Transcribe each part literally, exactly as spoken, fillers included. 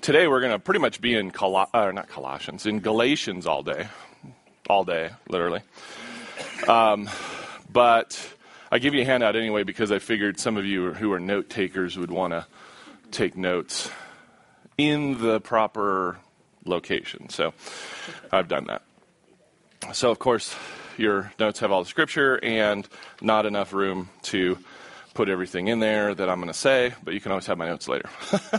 today we're going to pretty much be in Col- uh, not Colossians, in Galatians all day, all day, literally. Um, but I give you a handout anyway because I figured some of you who are note takers would want to take notes in the proper location. So I've done that. So of course your notes have all the scripture and not enough room to put everything in there that I'm going to say, but you can always have my notes later.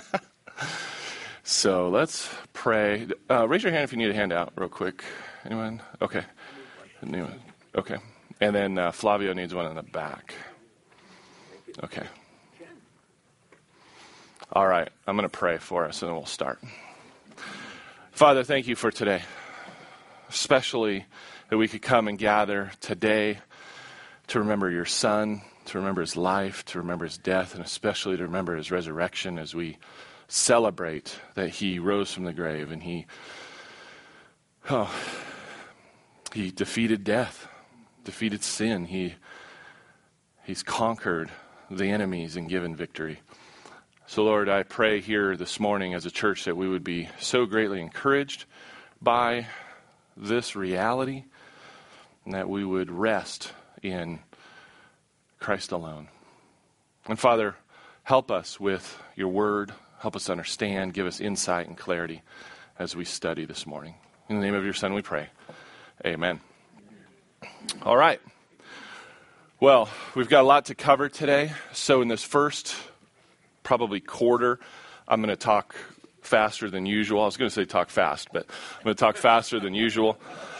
So let's pray. Uh, raise your hand if you need a handout real quick. Anyone? Okay. Anyone? Okay. And then uh, Flavio needs one in the back. Okay. All right. I'm going to pray for us and then we'll start. Father, thank you for today, especially that we could come and gather today to remember your Son, to remember his life, to remember his death, and especially to remember his resurrection as we celebrate that he rose from the grave and he, oh, he defeated death, defeated sin. He, he's conquered the enemies and given victory. So Lord, I pray here this morning as a church that we would be so greatly encouraged by this reality and that we would rest in Christ alone. And Father, help us with your word. Help us understand. Give us insight and clarity as we study this morning. In the name of your Son we pray. Amen. All right. Well, we've got a lot to cover today. So in this first probably quarter, I'm going to talk faster than usual. I was going to say talk fast, but I'm going to talk faster than usual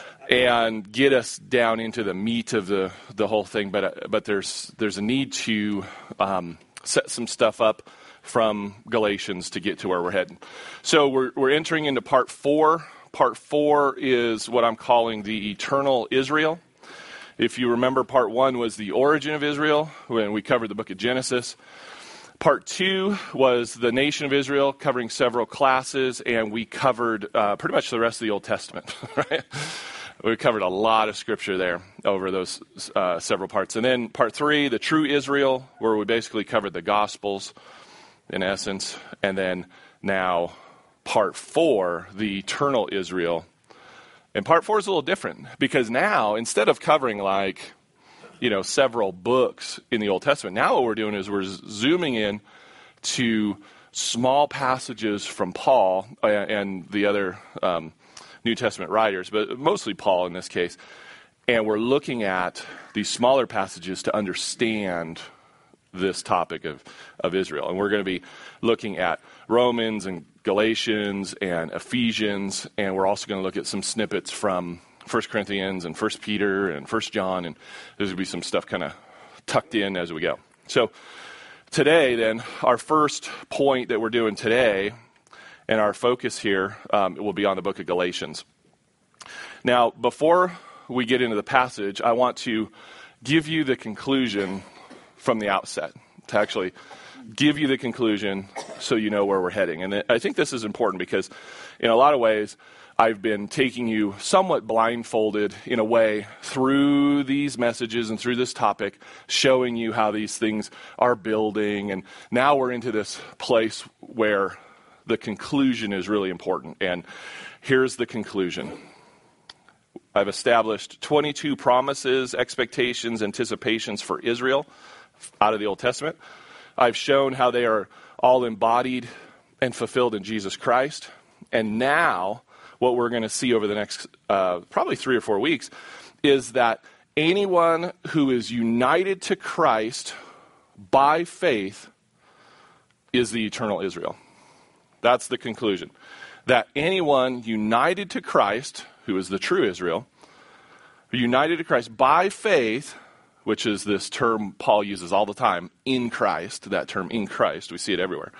and get us down into the meat of the, the whole thing. But uh, but there's there's a need to um, set some stuff up from Galatians to get to where we're heading. So we're we're entering into part four. Part four is what I'm calling the eternal Israel. If you remember, part one was the origin of Israel when we covered the book of Genesis. Part two was the nation of Israel, covering several classes, and we covered uh, pretty much the rest of the Old Testament, right? We covered a lot of scripture there over those uh, several parts. And then part three, the true Israel, where we basically covered the Gospels, in essence. And then now part four, the eternal Israel. And part four is a little different because now instead of covering like, you know, several books in the Old Testament, now what we're doing is we're zooming in to small passages from Paul and the other um, New Testament writers, but mostly Paul in this case. And we're looking at these smaller passages to understand this topic of, of Israel. And we're going to be looking at Romans and Galatians and Ephesians, and we're also going to look at some snippets from First Corinthians and First Peter and First John, and there's going to be some stuff kind of tucked in as we go. So today, then, our first point that we're doing today, and our focus here um, will be on the book of Galatians. Now, before we get into the passage, I want to give you the conclusion from the outset, to actually give you the conclusion so you know where we're heading. And I think this is important because in a lot of ways, I've been taking you somewhat blindfolded in a way through these messages and through this topic, showing you how these things are building. And now we're into this place where the conclusion is really important. And here's the conclusion. I've established twenty-two promises, expectations, anticipations for Israel out of the Old Testament. I've shown how they are all embodied and fulfilled in Jesus Christ. And now what we're going to see over the next uh, probably three or four weeks is that anyone who is united to Christ by faith is the eternal Israel. That's the conclusion. That anyone united to Christ, who is the true Israel, united to Christ by faith, which is this term Paul uses all the time, in Christ, that term in Christ, we see it everywhere,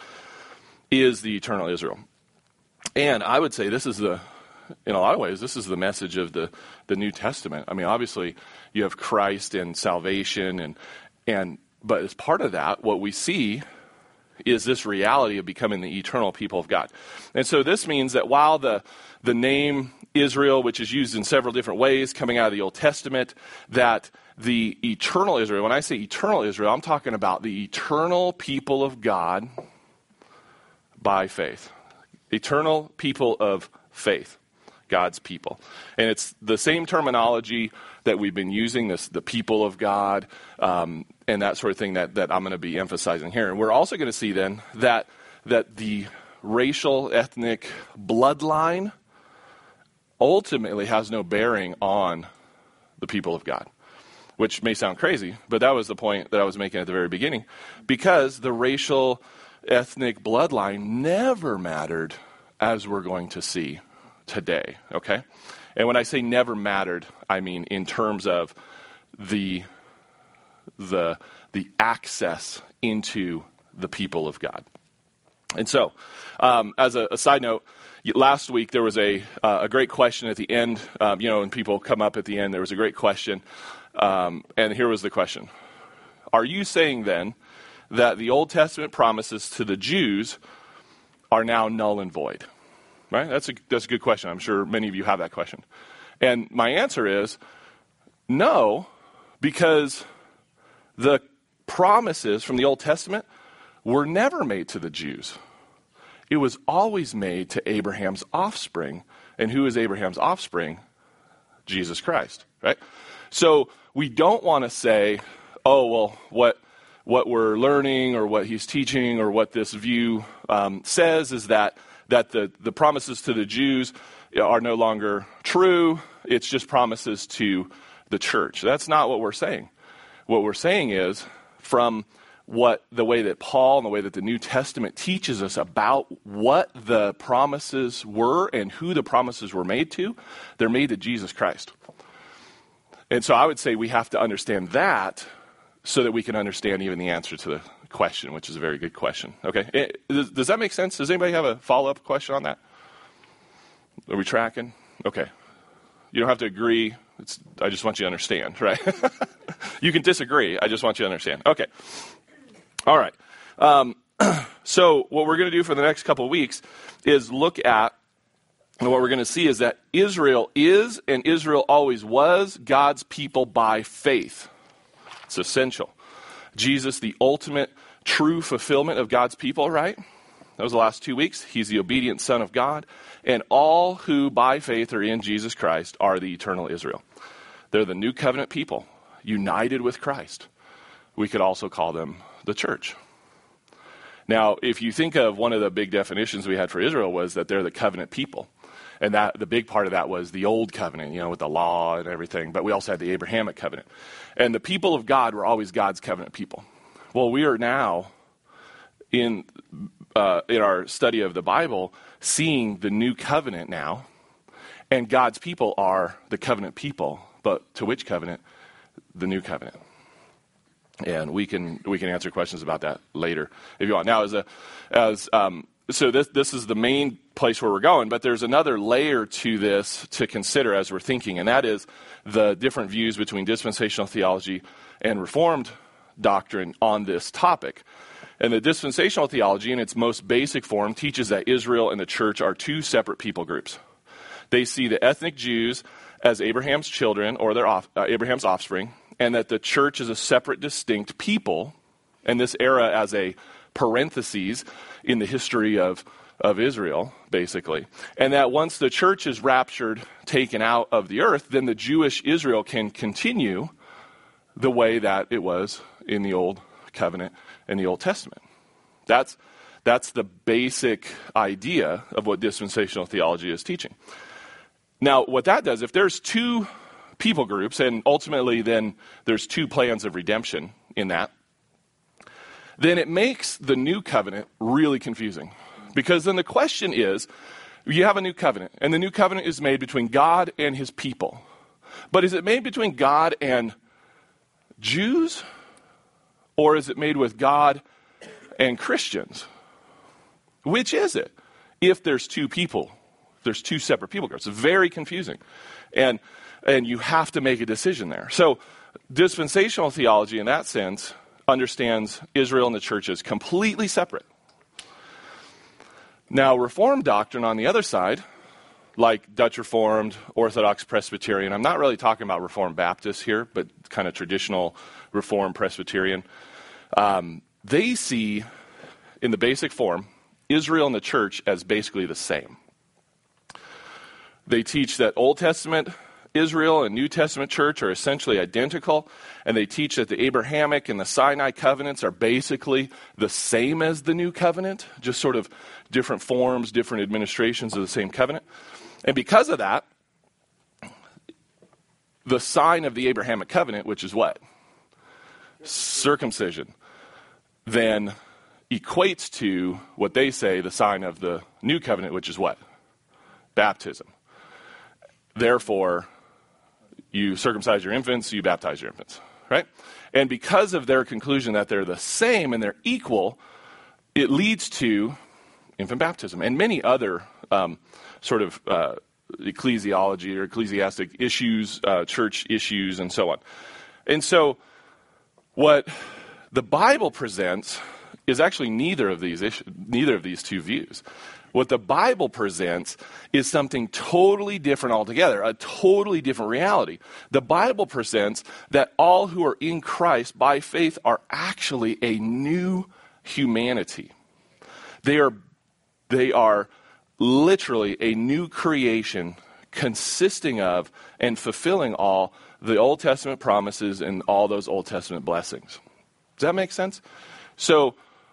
is the eternal Israel. And I would say this is the, in a lot of ways, this is the message of the, the New Testament. I mean, obviously, you have Christ and salvation, and and but as part of that, what we see is this reality of becoming the eternal people of God. And so this means that while the the name Israel, which is used in several different ways coming out of the Old Testament, that the eternal Israel, when I say eternal Israel, I'm talking about the eternal people of God by faith. Eternal people of faith. God's people. And it's the same terminology that we've been using, this the people of God, um, and that sort of thing that, that I'm going to be emphasizing here. And we're also going to see then that that the racial, ethnic bloodline ultimately has no bearing on the people of God, which may sound crazy, but that was the point that I was making at the very beginning, because the racial, ethnic bloodline never mattered, as we're going to see today, okay? And when I say never mattered, I mean in terms of the the the access into the people of God. And so, um, as a, a side note, last week there was a uh, a great question at the end. Um, you know, when people come up at the end, there was a great question, um, and here was the question: are you saying then that the Old Testament promises to the Jews are now null and void? Right? That's a, that's a good question. I'm sure many of you have that question. And my answer is no, because the promises from the Old Testament were never made to the Jews. It was always made to Abraham's offspring. And who is Abraham's offspring? Jesus Christ, right? So we don't want to say, oh, well, what what we're learning or what he's teaching or what this view um, says is that that the, the promises to the Jews are no longer true. It's just promises to the church. That's not what we're saying. What we're saying is, from what the way that Paul and the way that the New Testament teaches us about what the promises were and who the promises were made to, they're made to Jesus Christ. And so I would say we have to understand that so that we can understand even the answer to the question, which is a very good question. Okay, it, does, does that make sense? Does anybody have a follow-up question on that? Are we tracking? Okay. You don't have to agree. It's, I just want you to understand, right? You can disagree. I just want you to understand. Okay. All right. Um, so what we're going to do for the next couple of weeks is look at, and what we're going to see is that Israel is, and Israel always was, God's people by faith. It's essential. Jesus, the ultimate true fulfillment of God's people, right? That was the last two weeks. He's the obedient Son of God. And all who by faith are in Jesus Christ are the eternal Israel. They're the new covenant people, united with Christ. We could also call them the church. Now, if you think of one of the big definitions we had for Israel was that they're the covenant people. And that the big part of that was the old covenant, you know, with the law and everything. But we also had the Abrahamic covenant. And the people of God were always God's covenant people. Well, we are now, in uh, in our study of the Bible, seeing the new covenant now. And God's people are the covenant people. But to which covenant? The new covenant. And we can we can answer questions about that later if you want. Now, as a as um, so this this is the main place where we're going, but there's another layer to this to consider as we're thinking, and that is the different views between dispensational theology and Reformed doctrine on this topic. And the dispensational theology, in its most basic form, teaches that Israel and the church are two separate people groups. They see the ethnic Jews as Abraham's children or their off, uh, Abraham's offspring, and that the church is a separate, distinct people, and this era as a parenthesis in the history of, of Israel, basically. And that once the church is raptured, taken out of the earth, then the Jewish Israel can continue the way that it was in the Old Covenant and the Old Testament. That's, that's the basic idea of what dispensational theology is teaching. Now, what that does, if there's two people groups, and ultimately then there's two plans of redemption in that, then it makes the new covenant really confusing. Because then the question is, you have a new covenant, and the new covenant is made between God and his people. But is it made between God and Jews? Or is it made with God and Christians? Which is it? If there's two people, there's two separate people groups. It's very confusing. And and you have to make a decision there. So dispensational theology in that sense understands Israel and the church as completely separate. Now, Reformed doctrine on the other side, like Dutch Reformed, Orthodox Presbyterian, I'm not really talking about Reformed Baptists here, but kind of traditional Reformed Presbyterian, um, they see in the basic form Israel and the church as basically the same. They teach that Old Testament Israel and New Testament church are essentially identical, and they teach that the Abrahamic and the Sinai covenants are basically the same as the New Covenant, just sort of different forms, different administrations of the same covenant. And because of that, the sign of the Abrahamic covenant, which is what? Circumcision, then equates to what they say the sign of the New Covenant, which is what? Baptism. Therefore, you circumcise your infants, you baptize your infants, right? And because of their conclusion that they're the same and they're equal, it leads to infant baptism and many other um, sort of uh, ecclesiology or ecclesiastic issues, uh, church issues, and so on. And so what the Bible presents is actually neither of these issues, neither of these two views. What the Bible presents is something totally different altogether, a totally different reality. The Bible presents that all who are in Christ by faith are actually a new humanity. They are, they are literally a new creation consisting of and fulfilling all the Old Testament promises and all those Old Testament blessings. Does that make sense? So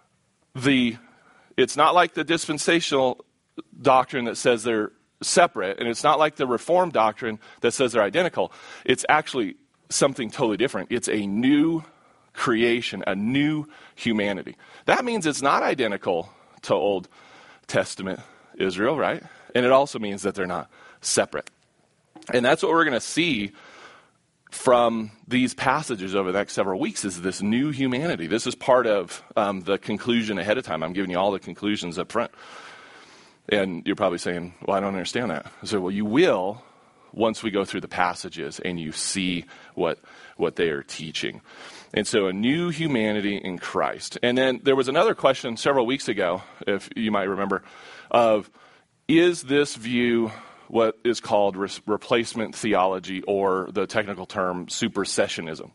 the it's not like the dispensational doctrine that says they're separate, and it's not like the Reformed doctrine that says they're identical. It's actually something totally different. It's a new creation, a new humanity. That means it's not identical to Old Testament Israel, right? And it also means that they're not separate. And that's what we're going to see from these passages over the next several weeks is this new humanity. This is part of um, the conclusion ahead of time. I'm giving you all the conclusions up front. And you're probably saying, well, I don't understand that. I say, well, you will once we go through the passages and you see what what they are teaching. And so a new humanity in Christ. And then there was another question several weeks ago, if you might remember, of is this view what is called re- replacement theology, or the technical term supersessionism?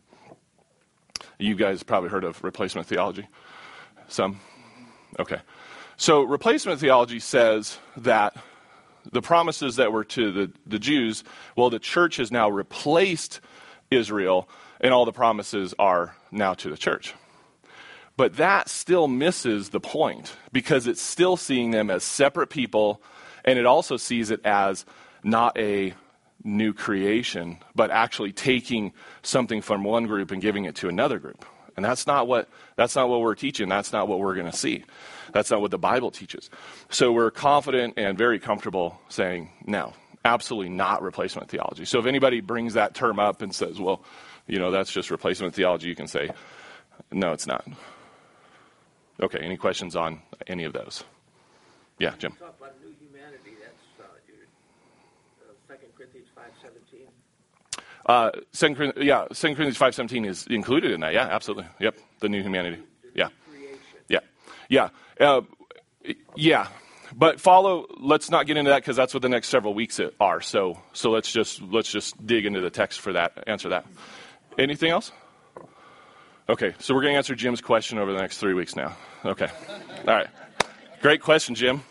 You guys probably heard of replacement theology? Some? Okay. So replacement theology says that the promises that were to the, the Jews, well, the church has now replaced Israel, and all the promises are now to the church. But that still misses the point, because it's still seeing them as separate people, and it also sees it as not a new creation, but actually taking something from one group and giving it to another group. And that's not what that's not what we're teaching. That's not what we're going to see. That's not what the Bible teaches. So we're confident and very comfortable saying, no, absolutely not replacement theology. So if anybody brings that term up and says, well, you know, that's just replacement theology, you can say, no, it's not. Okay, any questions on any of those? Yeah, Jim. Talk about new humanity. That's uh, your, uh, Second Corinthians five seventeen. Uh, Second, yeah, Second Corinthians five seventeen is included in that. Yeah, absolutely. Yep, the new humanity. Yeah, yeah, yeah, uh, yeah. But follow. Let's not get into that because that's what the next several weeks are. So, so let's just let's just dig into the text for that. Answer that. Anything else? Okay, so we're going to answer Jim's question over the next three weeks now. Okay, all right. Great question, Jim.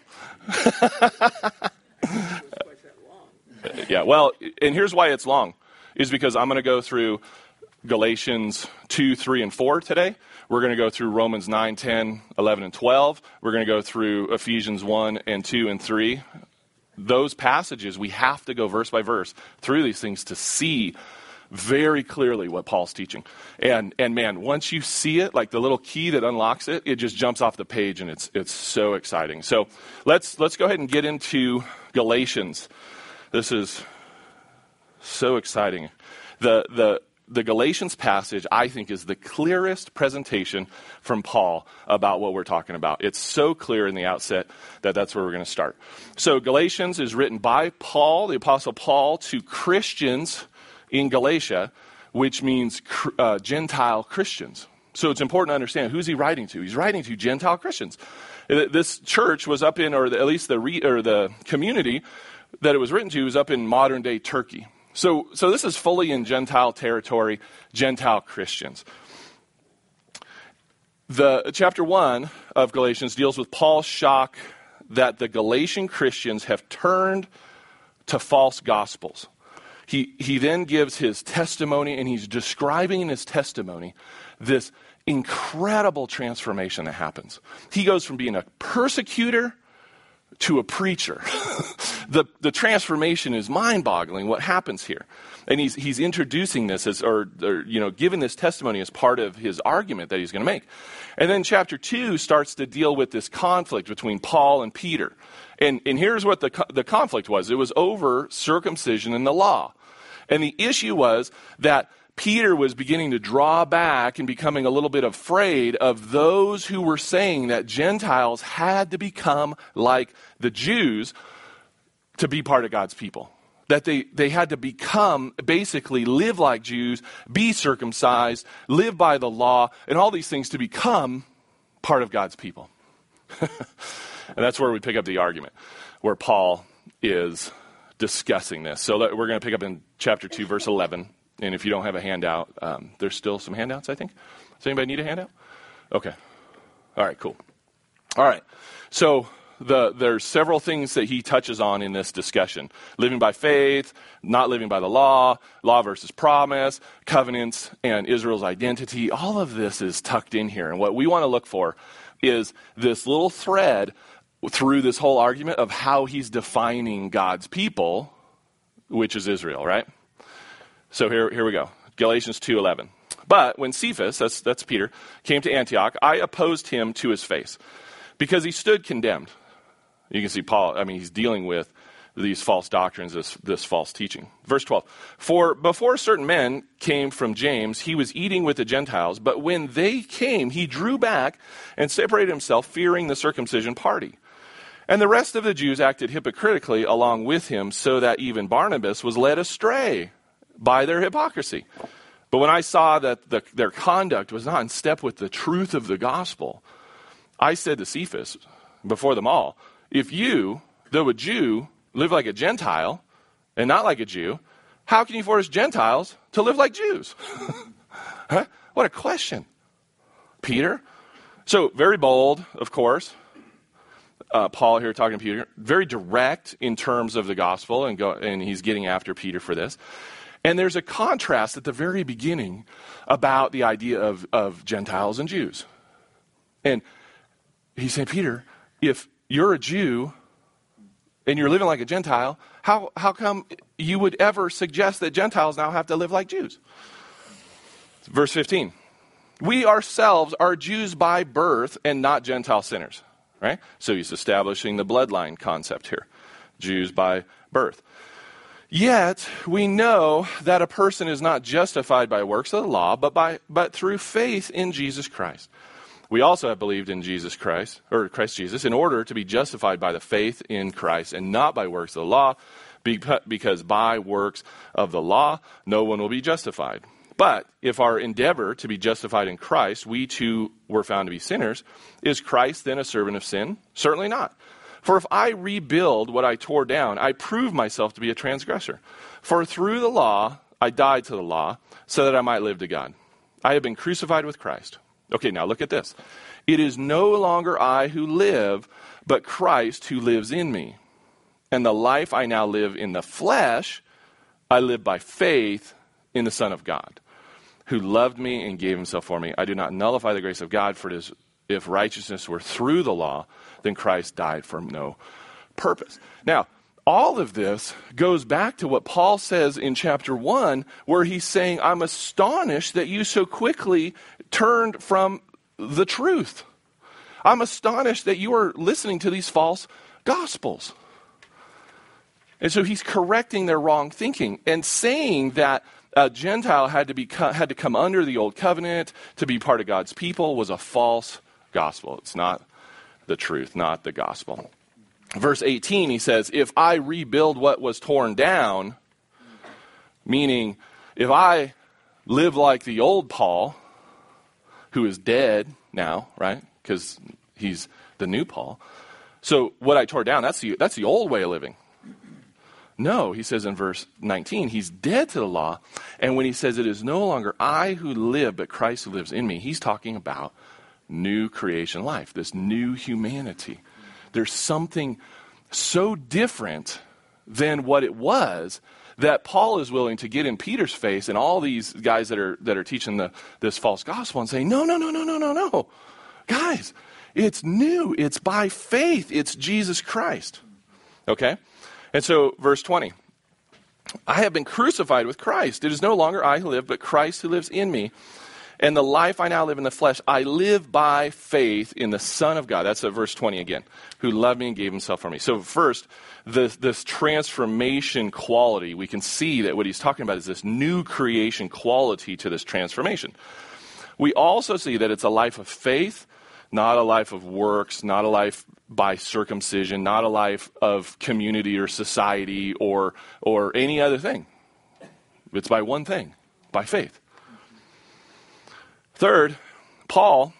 Yeah, well, and here's why it's long, is because I'm going to go through Galatians two, three, and four today. We're going to go through Romans nine, ten, eleven, and twelve. We're going to go through Ephesians one and two and three. Those passages, we have to go verse by verse through these things to see very clearly what Paul's teaching. And and man, once you see it, like the little key that unlocks it, it just jumps off the page, and it's it's so exciting. So let's let's go ahead and get into Galatians. This is so exciting. The the the Galatians passage, I think, is the clearest presentation from Paul about what we're talking about. It's so clear in the outset that that's where we're going to start. So Galatians is written by Paul, the Apostle Paul, to Christians in Galatia, which means uh, Gentile Christians. So it's important to understand, who's he writing to? He's writing to Gentile Christians. This church was up in, or the, at least the re, or the community that it was written to was up in modern day Turkey. So, so this is fully in Gentile territory, Gentile Christians. The chapter one of Galatians deals with Paul's shock that the Galatian Christians have turned to false gospels. He, he then gives his testimony, and he's describing in his testimony this incredible transformation that happens. He goes from being a persecutor to a preacher. the, the transformation is mind-boggling, what happens here. And he's, he's introducing this as, or, or, you know, giving this testimony as part of his argument that he's going to make. And then chapter two starts to deal with this conflict between Paul and Peter. And, and here's what the, the conflict was. It was over circumcision and the law. And the issue was that Peter was beginning to draw back and becoming a little bit afraid of those who were saying that Gentiles had to become like the Jews to be part of God's people. That they, they had to become, basically live like Jews, be circumcised, live by the law, and all these things to become part of God's people. And that's where we pick up the argument, where Paul is discussing this. So we're going to pick up in chapter two, verse eleven. And if you don't have a handout, um, there's still some handouts, I think. Does anybody need a handout? Okay. All right, cool. All right. So the, there's several things that he touches on in this discussion. Living by faith, not living by the law, law versus promise, covenants, and Israel's identity. All of this is tucked in here. And what we want to look for is this little thread through this whole argument of how he's defining God's people, which is Israel, right? So here, here we go. Galatians two eleven. But when Cephas, that's, that's Peter, came to Antioch, I opposed him to his face because he stood condemned. You can see Paul, I mean, he's dealing with these false doctrines, this, this false teaching. Verse twelve. For before certain men came from James, he was eating with the Gentiles, but when they came, he drew back and separated himself, fearing the circumcision party. And the rest of the Jews acted hypocritically along with him, so that even Barnabas was led astray by their hypocrisy. But when I saw that the, their conduct was not in step with the truth of the gospel, I said to Cephas, before them all, if you, though a Jew, live like a Gentile and not like a Jew, how can you force Gentiles to live like Jews? Huh? What a question. Peter? So very bold, of course. Uh, Paul here talking to Peter. Very direct in terms of the gospel, and, go, and he's getting after Peter for this. And there's a contrast at the very beginning about the idea of, of Gentiles and Jews. And he's saying, Peter, if you're a Jew and you're living like a Gentile, how, how come you would ever suggest that Gentiles now have to live like Jews? Verse fifteen. We ourselves are Jews by birth and not Gentile sinners. Right? So he's establishing the bloodline concept here. Jews by birth. Yet we know that a person is not justified by works of the law, but by but through faith in Jesus Christ. We also have believed in Jesus Christ, or Christ Jesus, in order to be justified by the faith in Christ and not by works of the law, because by works of the law no one will be justified. But if our endeavor to be justified in Christ, we too were found to be sinners, is Christ then a servant of sin? Certainly not. For if I rebuild what I tore down, I prove myself to be a transgressor. For through the law, I died to the law, so that I might live to God. I have been crucified with Christ. Okay, now look at this. It is no longer I who live, but Christ who lives in me. And the life I now live in the flesh, I live by faith in the Son of God, who loved me and gave himself for me. I do not nullify the grace of God, for it is, if righteousness were through the law, then Christ died for no purpose. Now, all of this goes back to what Paul says in chapter one, where he's saying, I'm astonished that you so quickly turned from the truth. I'm astonished that you are listening to these false gospels. And so he's correcting their wrong thinking and saying that a Gentile had to be had to come under the old covenant to be part of God's people was a false gospel. It's not the truth, not the gospel. Verse eighteen, he says, if I rebuild what was torn down, meaning if I live like the old Paul, who is dead now, right? Because he's the new Paul. So what I tore down, that's the, that's the old way of living. No, he says in verse nineteen, he's dead to the law. And when he says it is no longer I who live, but Christ who lives in me, he's talking about new creation life, this new humanity. There's something so different than what it was that Paul is willing to get in Peter's face and all these guys that are that are teaching the this false gospel and saying, no, no, no, no, no, no, no. Guys, it's new. It's by faith. It's Jesus Christ. Okay? And so verse twenty. I have been crucified with Christ. It is no longer I who live, but Christ who lives in me. And the life I now live in the flesh, I live by faith in the Son of God. That's at verse twenty again. Who loved me and gave himself for me. So first, this, this transformation quality, we can see that what he's talking about is this new creation quality to this transformation. We also see that it's a life of faith, not a life of works, not a life by circumcision, not a life of community or society or or any other thing. It's by one thing, by faith. Third, Paul,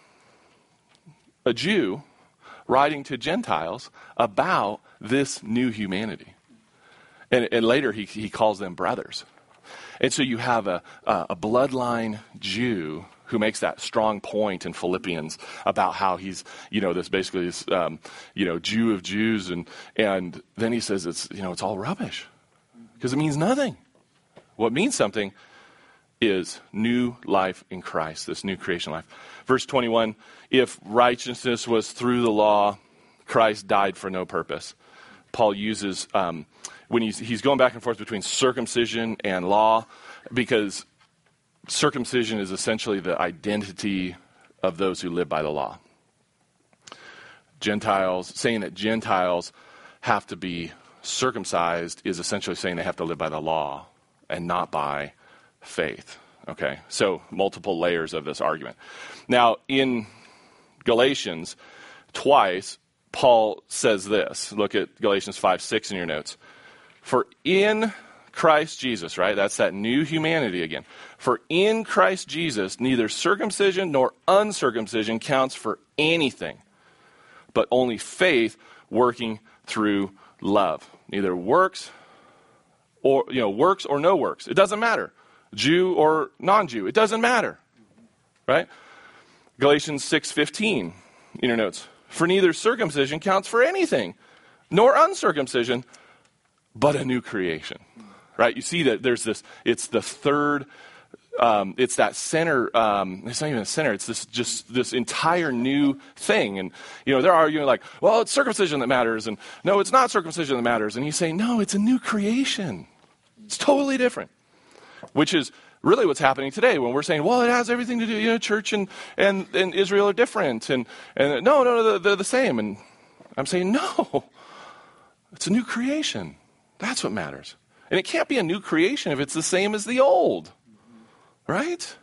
a Jew, writing to Gentiles about this new humanity. And, and later he, he calls them brothers. And so you have a, a, a bloodline Jew who makes that strong point in Philippians about how he's, you know, this basically this, um, you know, Jew of Jews. And, and then he says it's, you know, it's all rubbish because it means nothing. What means something is new life in Christ, this new creation life. Verse twenty-one, if righteousness was through the law, Christ died for no purpose. Paul uses, um, when he's, he's going back and forth between circumcision and law, because circumcision is essentially the identity of those who live by the law. Gentiles, saying that Gentiles have to be circumcised is essentially saying they have to live by the law and not by faith. Okay, so multiple layers of this argument. Now, in Galatians, twice, Paul says this. Look at Galatians five six in your notes. For in Christ Jesus, right? That's that new humanity again. For in Christ Jesus, neither circumcision nor uncircumcision counts for anything, but only faith working through love. Neither works or, you know, works or no works. It doesn't matter. Jew or non-Jew. It doesn't matter. Right? Galatians six fifteen in your notes. For neither circumcision counts for anything, nor uncircumcision, but a new creation. Right? You see that there's this, it's the third, um, it's that center, um, it's not even a center, it's this just this entire new thing. And, you know, they're arguing like, well, it's circumcision that matters, and no, it's not circumcision that matters. And he's saying, no, it's a new creation. It's totally different. Which is really what's happening today when we're saying, well, it has everything to do, you know, church and, and, and Israel are different. And, and no, no, no, they're the same. And I'm saying, no, it's a new creation. That's what matters. And it can't be a new creation if it's the same as the old. Right?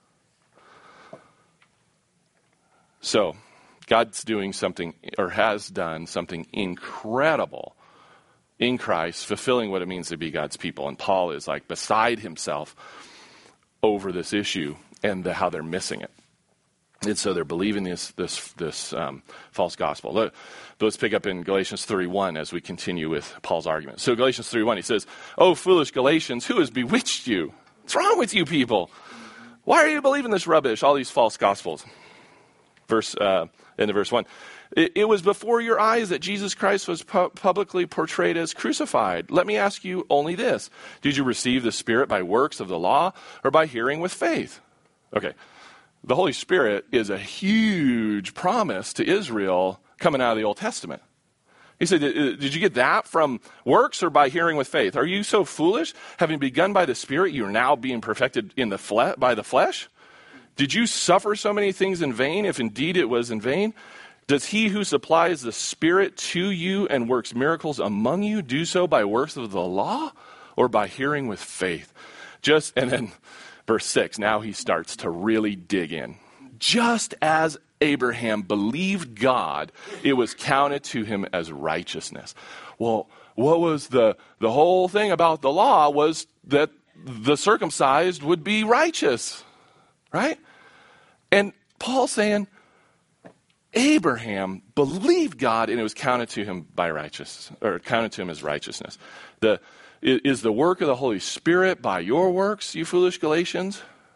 So, God's doing something, or has done something incredible in Christ, fulfilling what it means to be God's people. And Paul is like beside himself over this issue and the, how they're missing it. And so they're believing this this this um, false gospel. Let, let's pick up in Galatians three one as we continue with Paul's argument. So Galatians three one, he says, "Oh, foolish Galatians, who has bewitched you? What's wrong with you people? Why are you believing this rubbish, all these false gospels?" Verse uh, into verse one. It, it was before your eyes that Jesus Christ was pu- publicly portrayed as crucified. Let me ask you only this. Did you receive the Spirit by works of the law or by hearing with faith? Okay. The Holy Spirit is a huge promise to Israel coming out of the Old Testament. He said, did you get that from works or by hearing with faith? Are you so foolish? Having begun by the Spirit, you are now being perfected in the fle- by the flesh? Did you suffer so many things in vain, if indeed it was in vain? Does he who supplies the Spirit to you and works miracles among you do so by works of the law or by hearing with faith? Just, and then verse six, now he starts to really dig in. Just as Abraham believed God, it was counted to him as righteousness. Well, what was the, the whole thing about the law was that the circumcised would be righteous, right? And Paul's saying, Abraham believed God and it was counted to him by righteousness, or counted to him as righteousness. The, is the work of the Holy Spirit by your works, you foolish Galatians?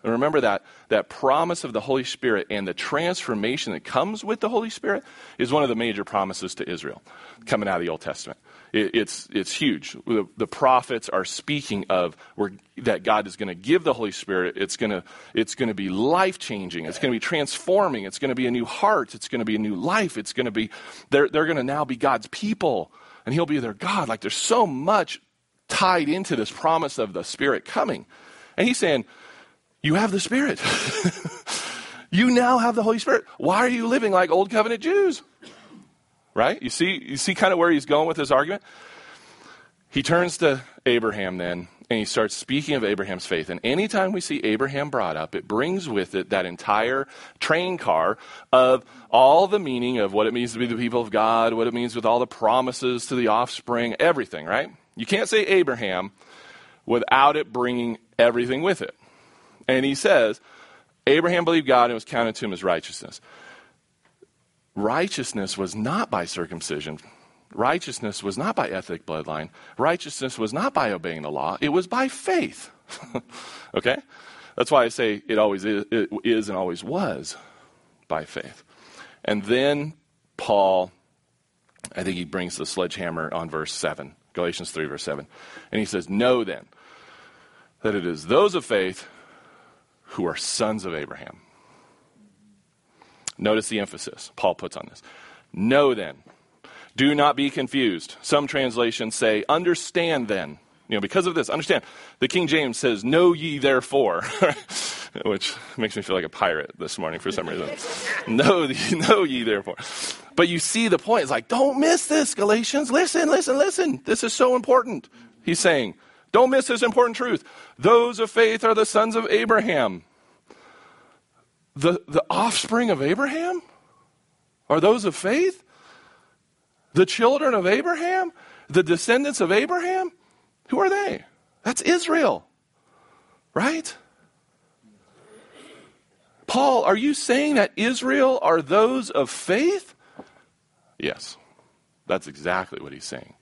And remember that that promise of the Holy Spirit and the transformation that comes with the Holy Spirit is one of the major promises to Israel coming out of the Old Testament. It, it's it's huge. The, the prophets are speaking of where, that God is going to give the Holy Spirit. It's going to it's going to be life-changing. It's going to be transforming. It's going to be a new heart. It's going to be a new life. It's going to be, they're, they're going to now be God's people, and he'll be their God. Like there's so much tied into this promise of the Spirit coming. And he's saying, you have the Spirit. You now have the Holy Spirit. Why are you living like old covenant Jews? Right? You see, you see kind of where he's going with his argument? He turns to Abraham then, and he starts speaking of Abraham's faith. And anytime we see Abraham brought up, it brings with it that entire train car of all the meaning of what it means to be the people of God, what it means with all the promises to the offspring, everything, right? You can't say Abraham without it bringing everything with it. And he says, Abraham believed God and it was counted to him as righteousness. Righteousness was not by circumcision. Righteousness was not by ethnic bloodline. Righteousness was not by obeying the law. It was by faith. Okay? That's why I say it always is, it is and always was by faith. And then Paul, I think he brings the sledgehammer on verse seven, Galatians three, verse seven. And he says, know then that it is those of faith who are sons of Abraham. Notice the emphasis Paul puts on this. Know then. Do not be confused. Some translations say, understand then. You know, because of this, understand. The King James says, know ye therefore, which makes me feel like a pirate this morning for some reason. know, know ye therefore. But you see the point. It's like, don't miss this, Galatians. Listen, listen, listen. This is so important. He's saying, don't miss this important truth. Those of faith are the sons of Abraham. The, the offspring of Abraham are those of faith? The children of Abraham? The descendants of Abraham? Who are they? That's Israel. Right? Paul, are you saying that Israel are those of faith? Yes. That's exactly what he's saying.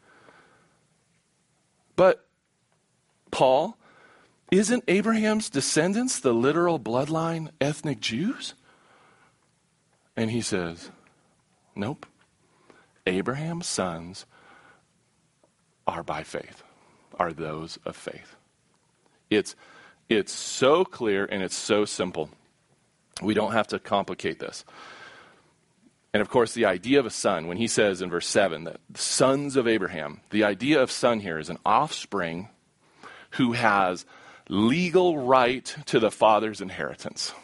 But Paul, isn't Abraham's descendants the literal bloodline ethnic Jews? And he says, nope. Abraham's sons are by faith, are those of faith. It's, it's so clear and it's so simple. We don't have to complicate this. And of course, the idea of a son, when he says in verse seven that sons of Abraham, the idea of son here is an offspring who has legal right to the father's inheritance.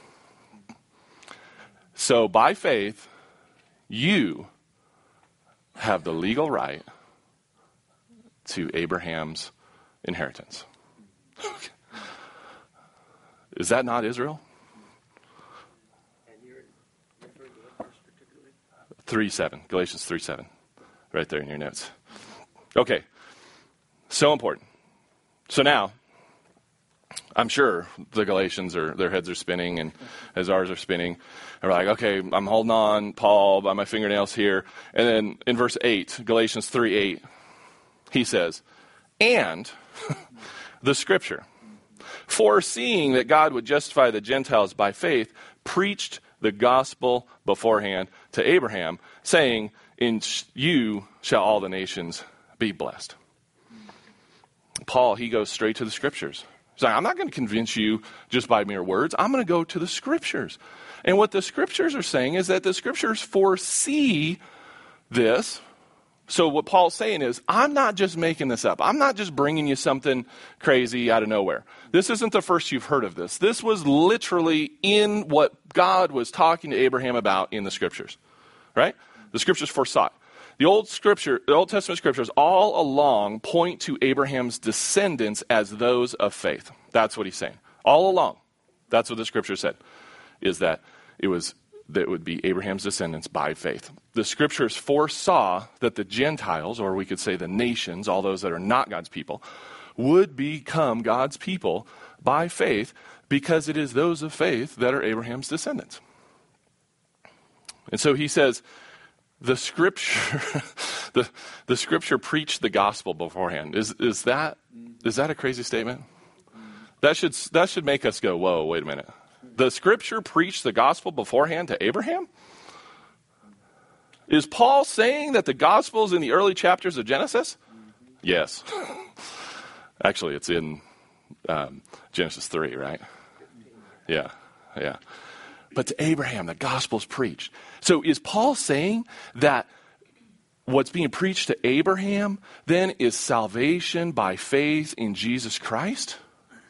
So by faith, you have the legal right to Abraham's inheritance. Is that not Israel? And you're referring to what verse particularly? three seven, Galatians three seven, right there in your notes. Okay, so important. So now, I'm sure the Galatians, are their heads are spinning, and as ours are spinning, they're like, okay, I'm holding on, Paul, by my fingernails here. And then in verse eight, Galatians three eight, he says, and the scripture, foreseeing that God would justify the Gentiles by faith, preached the gospel beforehand to Abraham, saying, in you shall all the nations be blessed. Paul, he goes straight to the scriptures. He's like, I'm not going to convince you just by mere words. I'm going to go to the scriptures. And what the scriptures are saying is that the scriptures foresee this. So what Paul's saying is, I'm not just making this up. I'm not just bringing you something crazy out of nowhere. This isn't the first you've heard of this. This was literally in what God was talking to Abraham about in the scriptures. Right? The scriptures foresaw it. The Old Scripture, the Old Testament scriptures all along point to Abraham's descendants as those of faith. That's what he's saying. All along. That's what the scripture said, is that it was that it would be Abraham's descendants by faith. The scriptures foresaw that the Gentiles, or we could say the nations, all those that are not God's people, would become God's people by faith, because it is those of faith that are Abraham's descendants. And so he says, The scripture, the the scripture preached the gospel beforehand. Is is that is that a crazy statement? That should, that should make us go, whoa, wait a minute. The scripture preached the gospel beforehand to Abraham? Is Paul saying that the gospel is in the early chapters of Genesis? Yes. Actually, it's in um, Genesis three, right? Yeah, yeah. But to Abraham, the gospel's preached. So is Paul saying that what's being preached to Abraham then is salvation by faith in Jesus Christ?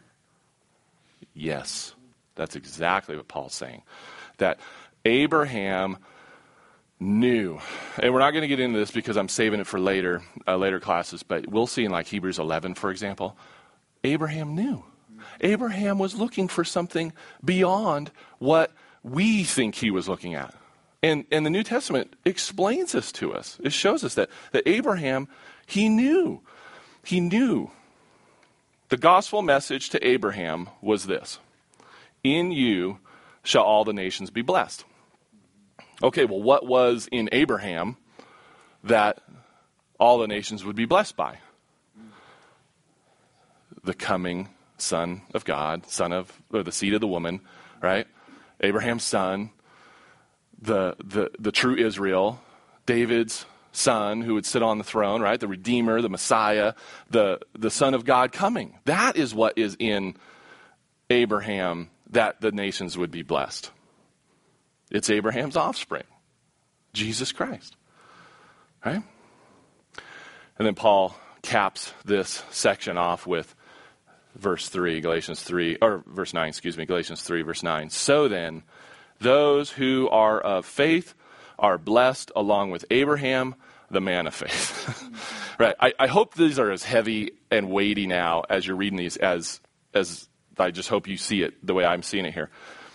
Yes, that's exactly what Paul's saying. That Abraham knew, and we're not going to get into this because I'm saving it for later, uh, later classes, but we'll see in like Hebrews eleven, for example, Abraham knew. Abraham was looking for something beyond what we think he was looking at. And, and the New Testament explains this to us. It shows us that, that Abraham, he knew. He knew. The gospel message to Abraham was this: in you shall all the nations be blessed. Okay, well, what was in Abraham that all the nations would be blessed by? The coming Son of God, son of, or the seed of the woman, right? Abraham's son, the, the, the true Israel, David's son who would sit on the throne, right? The Redeemer, the Messiah, the, the Son of God coming. That is what is in Abraham, that the nations would be blessed. It's Abraham's offspring, Jesus Christ, right? And then Paul caps this section off with verse three, Galatians three, or verse nine, excuse me, Galatians three, verse nine. So then, those who are of faith are blessed along with Abraham, the man of faith. Right. I, I hope these are as heavy and weighty now as you're reading these as, as I just hope you see it the way I'm seeing it here.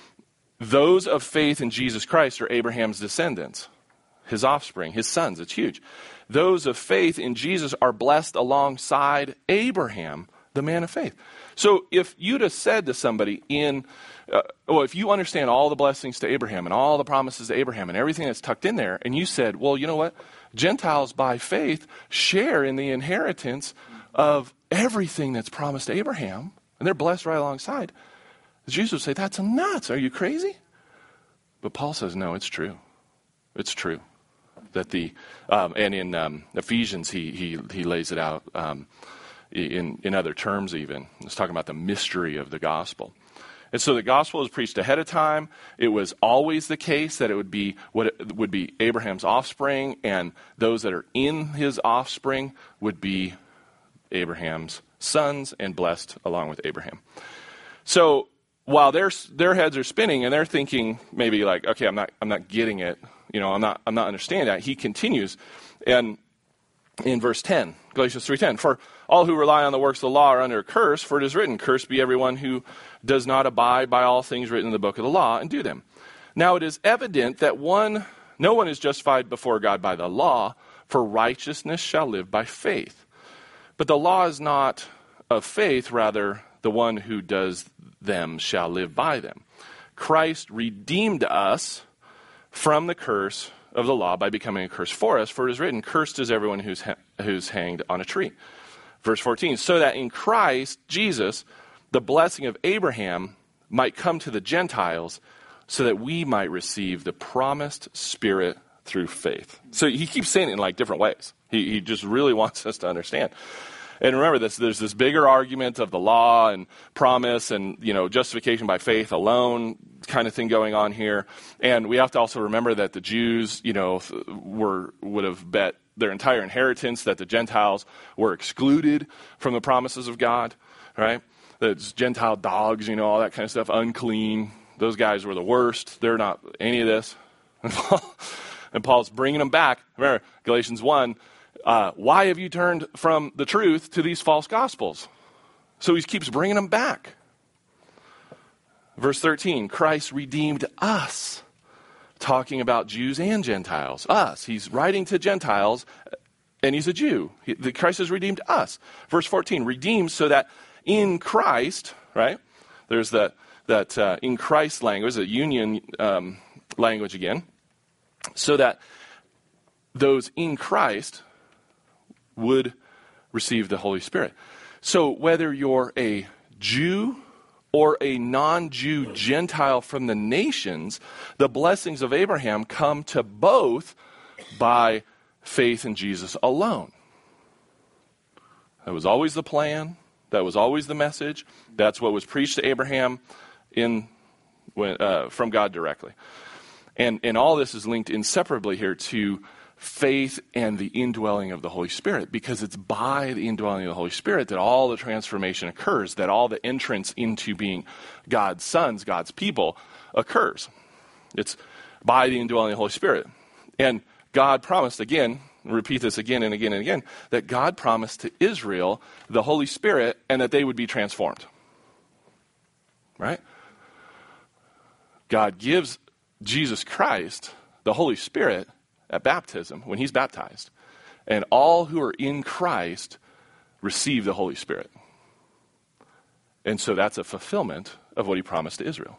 Those of faith in Jesus Christ are Abraham's descendants, his offspring, his sons. It's huge. Those of faith in Jesus are blessed alongside Abraham, the man of faith. So if you'd have said to somebody in, uh, well, if you understand all the blessings to Abraham and all the promises to Abraham and everything that's tucked in there, and you said, well, you know what? Gentiles by faith share in the inheritance of everything that's promised to Abraham, and they're blessed right alongside. Jesus would say, that's nuts. Are you crazy? But Paul says, no, it's true. It's true. That the, um, and in um, Ephesians, he, he, he lays it out, um, In, in other terms even. It's talking about the mystery of the gospel. And so the gospel was preached ahead of time. It was always the case that it would be what it would be Abraham's offspring, and those that are in his offspring would be Abraham's sons and blessed along with Abraham. So while their their heads are spinning and they're thinking maybe like, okay, I'm not I'm not getting it, you know, I'm not I'm not understanding that, he continues and in verse ten, Galatians three ten, for all who rely on the works of the law are under a curse, for it is written, cursed be everyone who does not abide by all things written in the book of the law and do them. Now it is evident that one, no one is justified before God by the law, for righteousness shall live by faith. But the law is not of faith, rather the one who does them shall live by them. Christ redeemed us from the curse of the law by becoming a curse for us, for it is written, cursed is everyone who's ha- who's hanged on a tree. Verse fourteen, so that in Christ Jesus the blessing of Abraham might come to the Gentiles, so that we might receive the promised Spirit through faith. So he keeps saying it in like different ways. He he just really wants us to understand. And remember this, there's this bigger argument of the law and promise and, you know, justification by faith alone kind of thing going on here. And we have to also remember that the Jews, you know, were would have bet their entire inheritance that the Gentiles were excluded from the promises of God, right? The Gentile dogs, you know, all that kind of stuff, unclean. Those guys were the worst. They're not any of this. And Paul's bringing them back. Remember, Galatians one, Uh, why have you turned from the truth to these false gospels? So he keeps bringing them back. Verse thirteen, Christ redeemed us, talking about Jews and Gentiles. Us. He's writing to Gentiles, and he's a Jew. He, the, Christ has redeemed us. Verse fourteen, redeemed so that in Christ, right? There's that, that uh, in Christ language, a union um, language again, so that those in Christ would receive the Holy Spirit. So whether you're a Jew or a non-Jew Gentile from the nations, the blessings of Abraham come to both by faith in Jesus alone. That was always the plan. That was always the message. That's what was preached to Abraham in when, uh, from God directly. And, and all this is linked inseparably here to faith and the indwelling of the Holy Spirit, because it's by the indwelling of the Holy Spirit that all the transformation occurs, that all the entrance into being God's sons, God's people, occurs. It's by the indwelling of the Holy Spirit. And God promised, again, repeat this again and again and again, that God promised to Israel the Holy Spirit and that they would be transformed. Right? God gives Jesus Christ the Holy Spirit at baptism, when he's baptized. And all who are in Christ receive the Holy Spirit. And so that's a fulfillment of what he promised to Israel.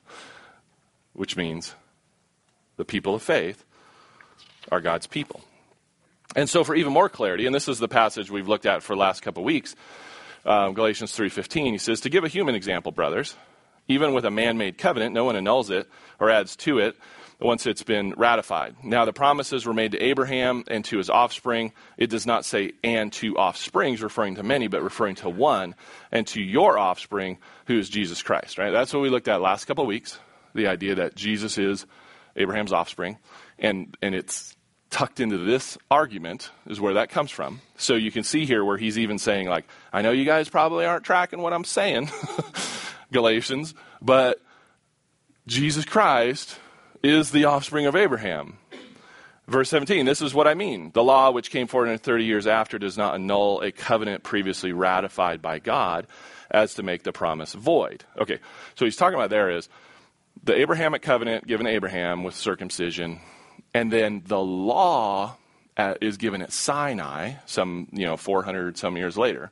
Which means the people of faith are God's people. And so for even more clarity, and this is the passage we've looked at for the last couple of weeks, um, Galatians three fifteen, he says, to give a human example, brothers, even with a man-made covenant, no one annuls it or adds to it once it's been ratified. Now, the promises were made to Abraham and to his offspring. It does not say and to offsprings, referring to many, but referring to one, and to your offspring, who is Jesus Christ, right? That's what we looked at last couple of weeks, the idea that Jesus is Abraham's offspring, and, and it's tucked into this argument is where that comes from. So you can see here where he's even saying, like, I know you guys probably aren't tracking what I'm saying, Galatians, but Jesus Christ is the offspring of Abraham. Verse seventeen, this is what I mean. The law which came four hundred thirty years after does not annul a covenant previously ratified by God as to make the promise void. Okay, so he's talking about there is the Abrahamic covenant given to Abraham with circumcision, and then the law uh, is given at Sinai, some, you know, four hundred some years later.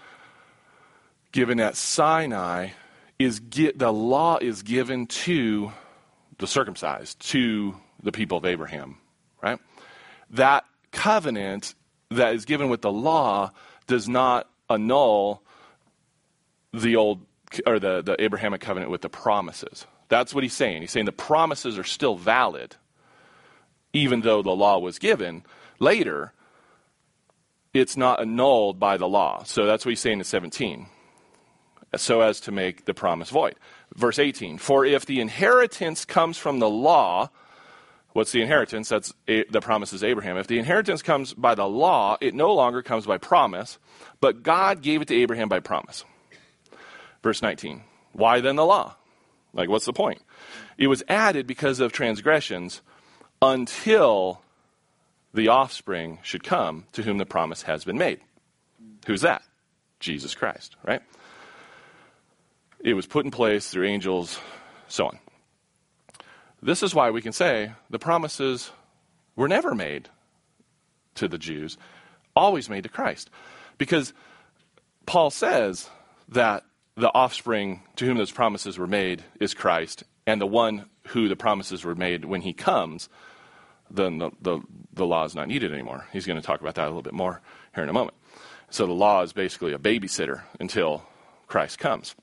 Given at Sinai, is get, the law is given to the circumcised, to the people of Abraham, right? That covenant that is given with the law does not annul the old, or the, the Abrahamic covenant with the promises. That's what he's saying. He's saying the promises are still valid, even though the law was given later. It's not annulled by the law. So that's what he's saying in seventeen. So as to make the promise void. Verse eighteen, for if the inheritance comes from the law, what's the inheritance? That's a, the promise is Abraham. If the inheritance comes by the law, it no longer comes by promise, but God gave it to Abraham by promise. Verse nineteen, why then the law? Like, what's the point? It was added because of transgressions until the offspring should come to whom the promise has been made. Who's that? Jesus Christ, right? It was put in place through angels, so on. This is why we can say the promises were never made to the Jews, always made to Christ. Because Paul says that the offspring to whom those promises were made is Christ, and the one who the promises were made when he comes, then the, the, the law is not needed anymore. He's going to talk about that a little bit more here in a moment. So the law is basically a babysitter until Christ comes.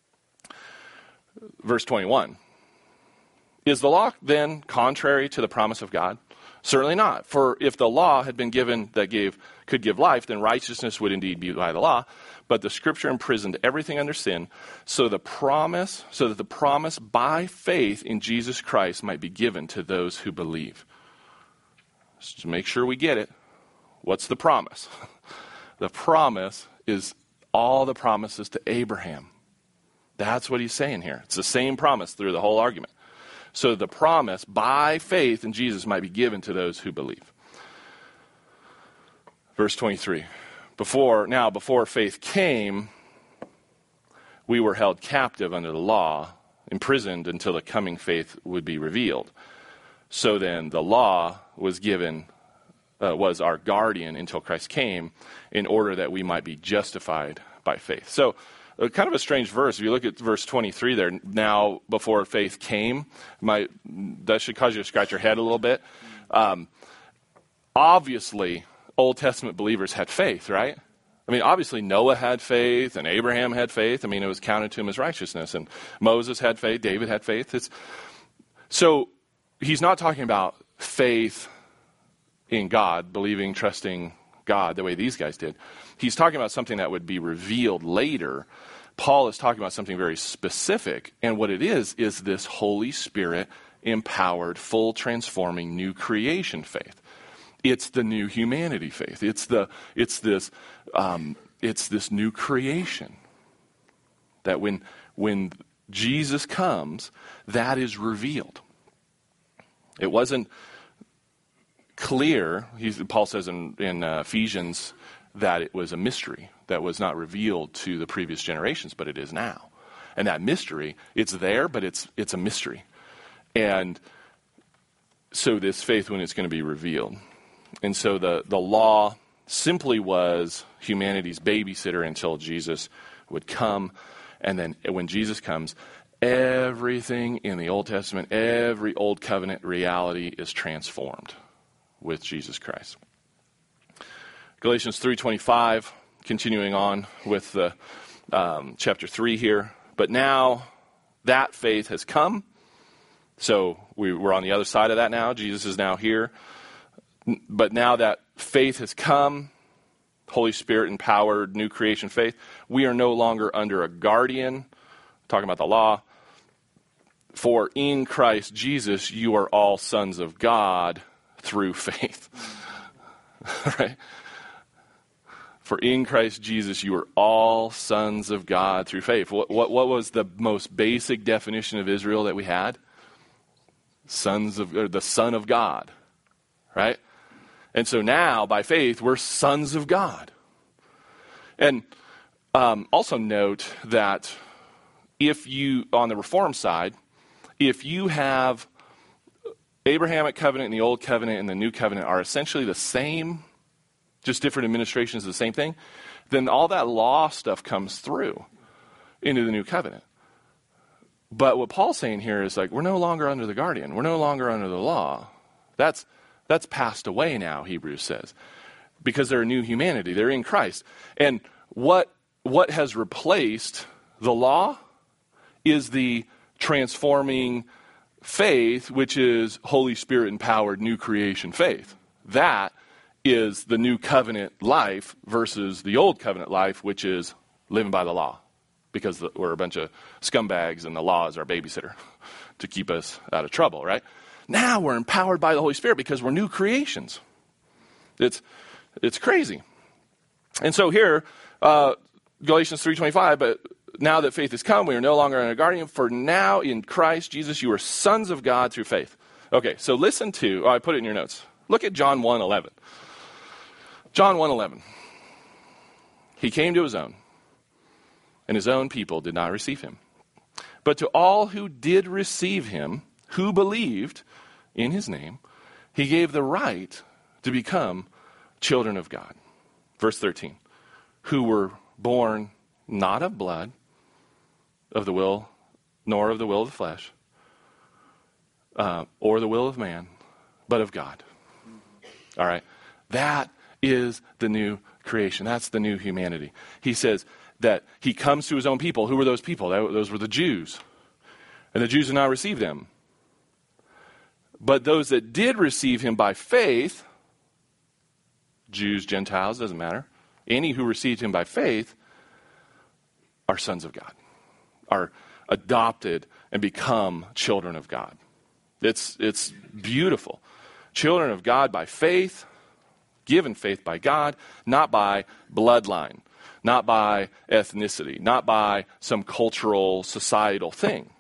Verse twenty-one, is the law then contrary to the promise of God? Certainly not. For if the law had been given that gave could give life, then righteousness would indeed be by the law. But the Scripture imprisoned everything under sin, so the promise, so that the promise by faith in Jesus Christ might be given to those who believe. Just to make sure we get it, what's the promise? The promise is all the promises to Abraham. That's what he's saying here. It's the same promise through the whole argument. So the promise by faith in Jesus might be given to those who believe. Verse twenty-three. Before, now before faith came, we were held captive under the law, imprisoned until the coming faith would be revealed. So then the law was given, uh, was our guardian until Christ came, in order that we might be justified by faith. So Uh, kind of a strange verse. If you look at verse twenty-three there, now before faith came, might, that should cause you to scratch your head a little bit. Um, obviously, Old Testament believers had faith, right? I mean, obviously Noah had faith and Abraham had faith. I mean, it was counted to him as righteousness. And Moses had faith, David had faith. It's, so he's not talking about faith in God, believing, trusting God the way these guys did. He's talking about something that would be revealed later. Paul is talking about something very specific. And what it is, is this Holy Spirit empowered, full transforming new creation faith. It's the new humanity faith. It's the it's this um, it's this new creation that when when Jesus comes, that is revealed. It wasn't clear. He's, Paul says in, in uh, Ephesians that it was a mystery that was not revealed to the previous generations, but it is now. And that mystery, it's there, but it's it's a mystery. And so this faith when it's going to be revealed. And so the, the law simply was humanity's babysitter until Jesus would come. And then when Jesus comes, everything in the Old Testament, every Old Covenant reality is transformed with Jesus Christ. Galatians three twenty-five, continuing on with the, um, chapter three here. But now that faith has come. So we, we're on the other side of that now. Jesus is now here. But now that faith has come, Holy Spirit empowered new creation faith, we are no longer under a guardian, talking about the law. For in Christ Jesus, you are all sons of God through faith. Right? For in Christ Jesus, you are all sons of God through faith. What, what, what was the most basic definition of Israel that we had? Sons of, or the Son of God. Right? And so now, by faith, we're sons of God. And um, also note that if you, on the Reform side, if you have Abrahamic covenant and the Old Covenant and the New Covenant are essentially the same, just different administrations of the same thing, then all that law stuff comes through into the New Covenant. But what Paul's saying here is like, we're no longer under the guardian. We're no longer under the law. That's That's passed away now, Hebrews says, because they're a new humanity. They're in Christ. And what what has replaced the law is the transforming faith, which is Holy Spirit empowered new creation faith. That is the new covenant life versus the old covenant life, which is living by the law, because we're a bunch of scumbags and the law is our babysitter to keep us out of trouble, right? Now we're empowered by the Holy Spirit because we're new creations. It's it's crazy. And so here, uh, Galatians three twenty-five, but now that faith has come, we are no longer under a guardian. For now in Christ Jesus, you are sons of God through faith. Okay, so listen to, oh, I put it in your notes. Look at John one eleven. John one eleven. He came to his own, and his own people did not receive him. But to all who did receive him, who believed in his name, he gave the right to become children of God. Verse thirteen, who were born not of blood, of the will, nor of the will of the flesh, uh, or the will of man, but of God. All right, that is the new creation. That's the new humanity. He says that he comes to his own people. Who were those people? Those were the Jews. And the Jews did not receive them. But those that did receive him by faith, Jews, Gentiles, doesn't matter, any who received him by faith are sons of God, are adopted and become children of God. It's, it's beautiful. Children of God by faith, given faith by God, not by bloodline, not by ethnicity, not by some cultural, societal thing.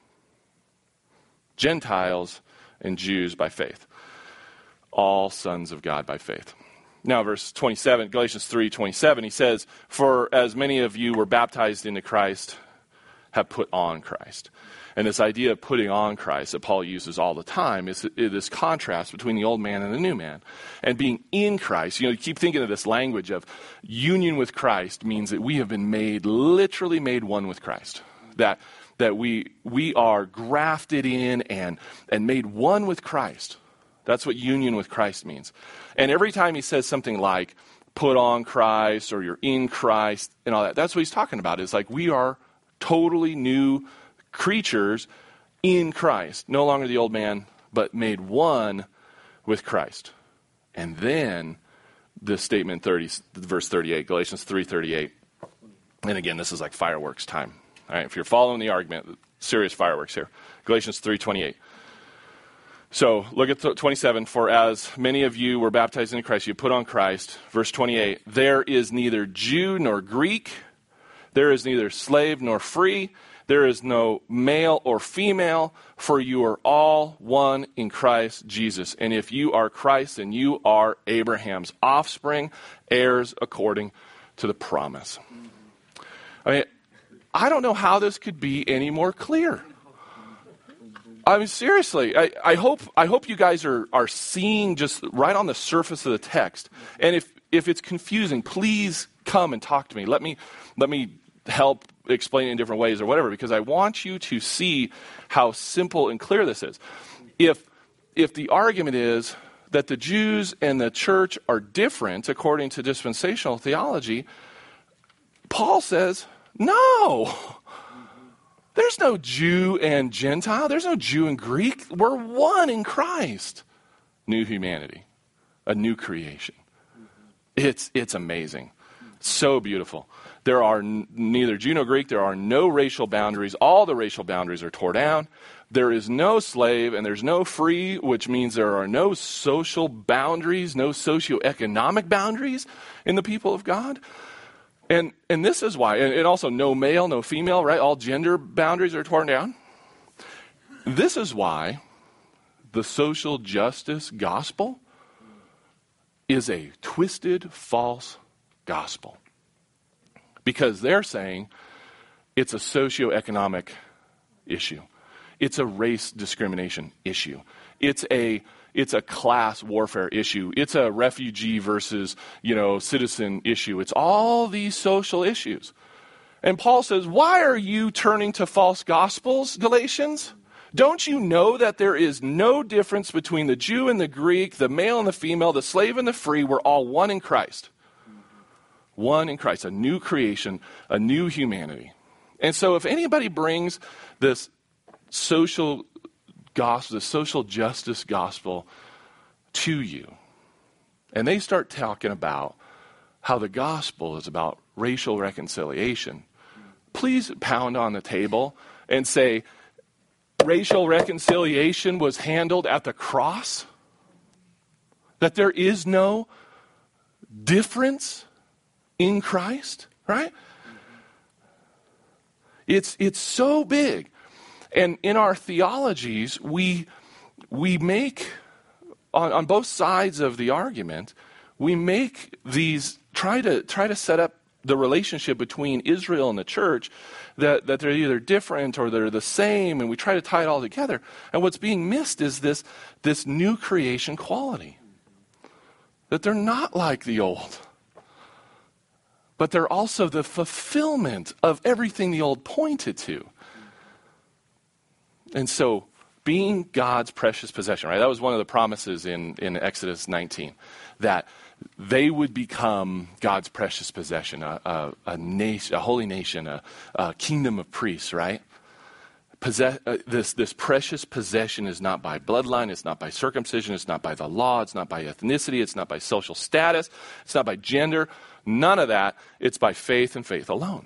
Gentiles and Jews by faith. All sons of God by faith. Now, verse twenty-seven, Galatians three twenty-seven, he says, for as many of you were baptized into Christ, have put on Christ. And this idea of putting on Christ that Paul uses all the time is this contrast between the old man and the new man. And being in Christ, you know, you keep thinking of this language of union with Christ means that we have been made, literally made one with Christ. That that we we are grafted in and, and made one with Christ. That's what union with Christ means. And every time he says something like, put on Christ or you're in Christ and all that. That's what he's talking about. It's like we are totally new creatures in Christ. No longer the old man, but made one with Christ. And then this statement thirty, verse thirty-eight, Galatians three thirty-eight. And again, this is like fireworks time. All right, if you're following the argument, serious fireworks here. Galatians three twenty-eight. So look at twenty-seven. For as many of you were baptized into Christ, you put on Christ. Verse twenty-eight. There is neither Jew nor Greek. There is neither slave nor free. There is no male or female, for you are all one in Christ Jesus. And if you are Christ, then you are Abraham's offspring, heirs according to the promise. I mean, I don't know how this could be any more clear. I mean, seriously, I, I hope I hope you guys are, are seeing just right on the surface of the text. And if, if it's confusing, please come and talk to me. Let me let me help explain it in different ways or whatever, because I want you to see how simple and clear this is. If if the argument is that the Jews and the church are different according to dispensational theology, Paul says, no. There's no Jew and Gentile. There's no Jew and Greek. We're one in Christ. New humanity, a new creation. It's it's amazing. So beautiful. There are n- neither Jew nor Greek. There are no racial boundaries. All the racial boundaries are torn down. There is no slave and there's no free, which means there are no social boundaries, no socioeconomic boundaries in the people of God. And and this is why, and, and also no male, no female, right? All gender boundaries are torn down. This is why the social justice gospel is a twisted, false gospel. Because they're saying it's a socioeconomic issue. It's a race discrimination issue. It's a It's a class warfare issue. It's a refugee versus, you know, citizen issue. It's all these social issues. And Paul says, why are you turning to false gospels, Galatians? Don't you know that there is no difference between the Jew and the Greek, the male and the female, the slave and the free? We're all one in Christ. One in Christ, a new creation, a new humanity. And so if anybody brings this social gospel, the social justice gospel to you, and they start talking about how the gospel is about racial reconciliation, please pound on the table and say, racial reconciliation was handled at the cross? That there is no difference in Christ, right? It's it's so big. And in our theologies, we we make, on, on both sides of the argument, we make these, try to try to set up the relationship between Israel and the church, that, that they're either different or they're the same, and we try to tie it all together. And what's being missed is this, this new creation quality. That they're not like the old. But they're also the fulfillment of everything the old pointed to. And so, being God's precious possession, right? That was one of the promises in, in Exodus nineteen, that they would become God's precious possession, a, a, a nation, a holy nation, a, a kingdom of priests, right? Possess, uh, this, this precious possession is not by bloodline, it's not by circumcision, it's not by the law, it's not by ethnicity, it's not by social status, it's not by gender, none of that. It's by faith and faith alone.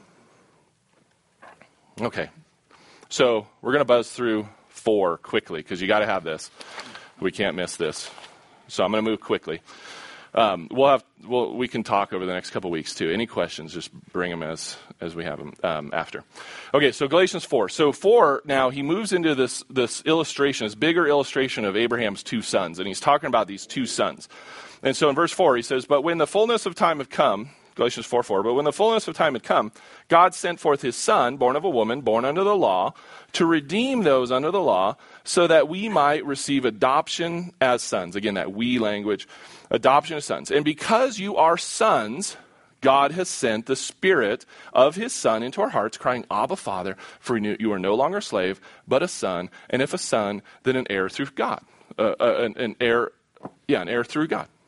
Okay, so we're going to buzz through four quickly because you got to have this. We can't miss this. So I'm going to move quickly. Um, we'll have, we'll, we can talk over the next couple weeks too. Any questions, just bring them as, as we have them um, after. Okay, so Galatians four. So four, now he moves into this, this illustration, this bigger illustration of Abraham's two sons. And he's talking about these two sons. And so in verse four, he says, but when the fullness of time had come, Galatians four four, but when the fullness of time had come, God sent forth his son, born of a woman, born under the law, to redeem those under the law, so that we might receive adoption as sons. Again, that we language, adoption as sons. And because you are sons, God has sent the Spirit of his Son into our hearts, crying, Abba, Father, for you are no longer a slave, but a son. And if a son, then an heir through God. Uh, uh, an, an heir, yeah, an heir through God.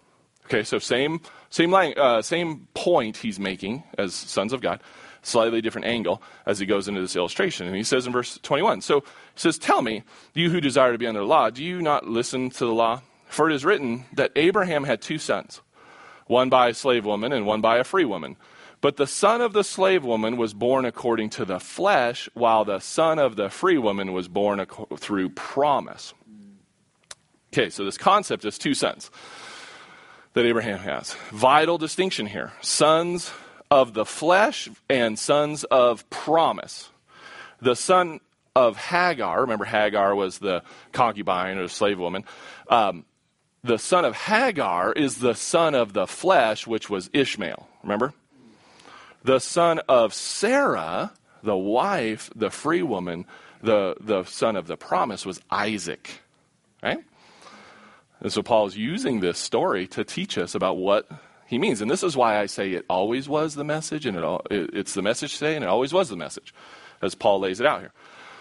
Okay, so same same lang- uh, same point he's making as sons of God, slightly different angle as he goes into this illustration. And he says in verse twenty-one, so he says, tell me, you who desire to be under the law, do you not listen to the law? For it is written that Abraham had two sons, one by a slave woman and one by a free woman. But the son of the slave woman was born according to the flesh, while the son of the free woman was born ac- through promise. Okay, so this concept is two sons that Abraham has. Vital distinction here. Sons of the flesh and sons of promise. The son of Hagar, remember Hagar was the concubine or the slave woman. Um, the son of Hagar is the son of the flesh, which was Ishmael. Remember? The son of Sarah, the wife, the free woman, the, the son of the promise was Isaac. Right? And so Paul is using this story to teach us about what he means. And this is why I say it always was the message, and it, all, it it's the message today, and it always was the message, as Paul lays it out here.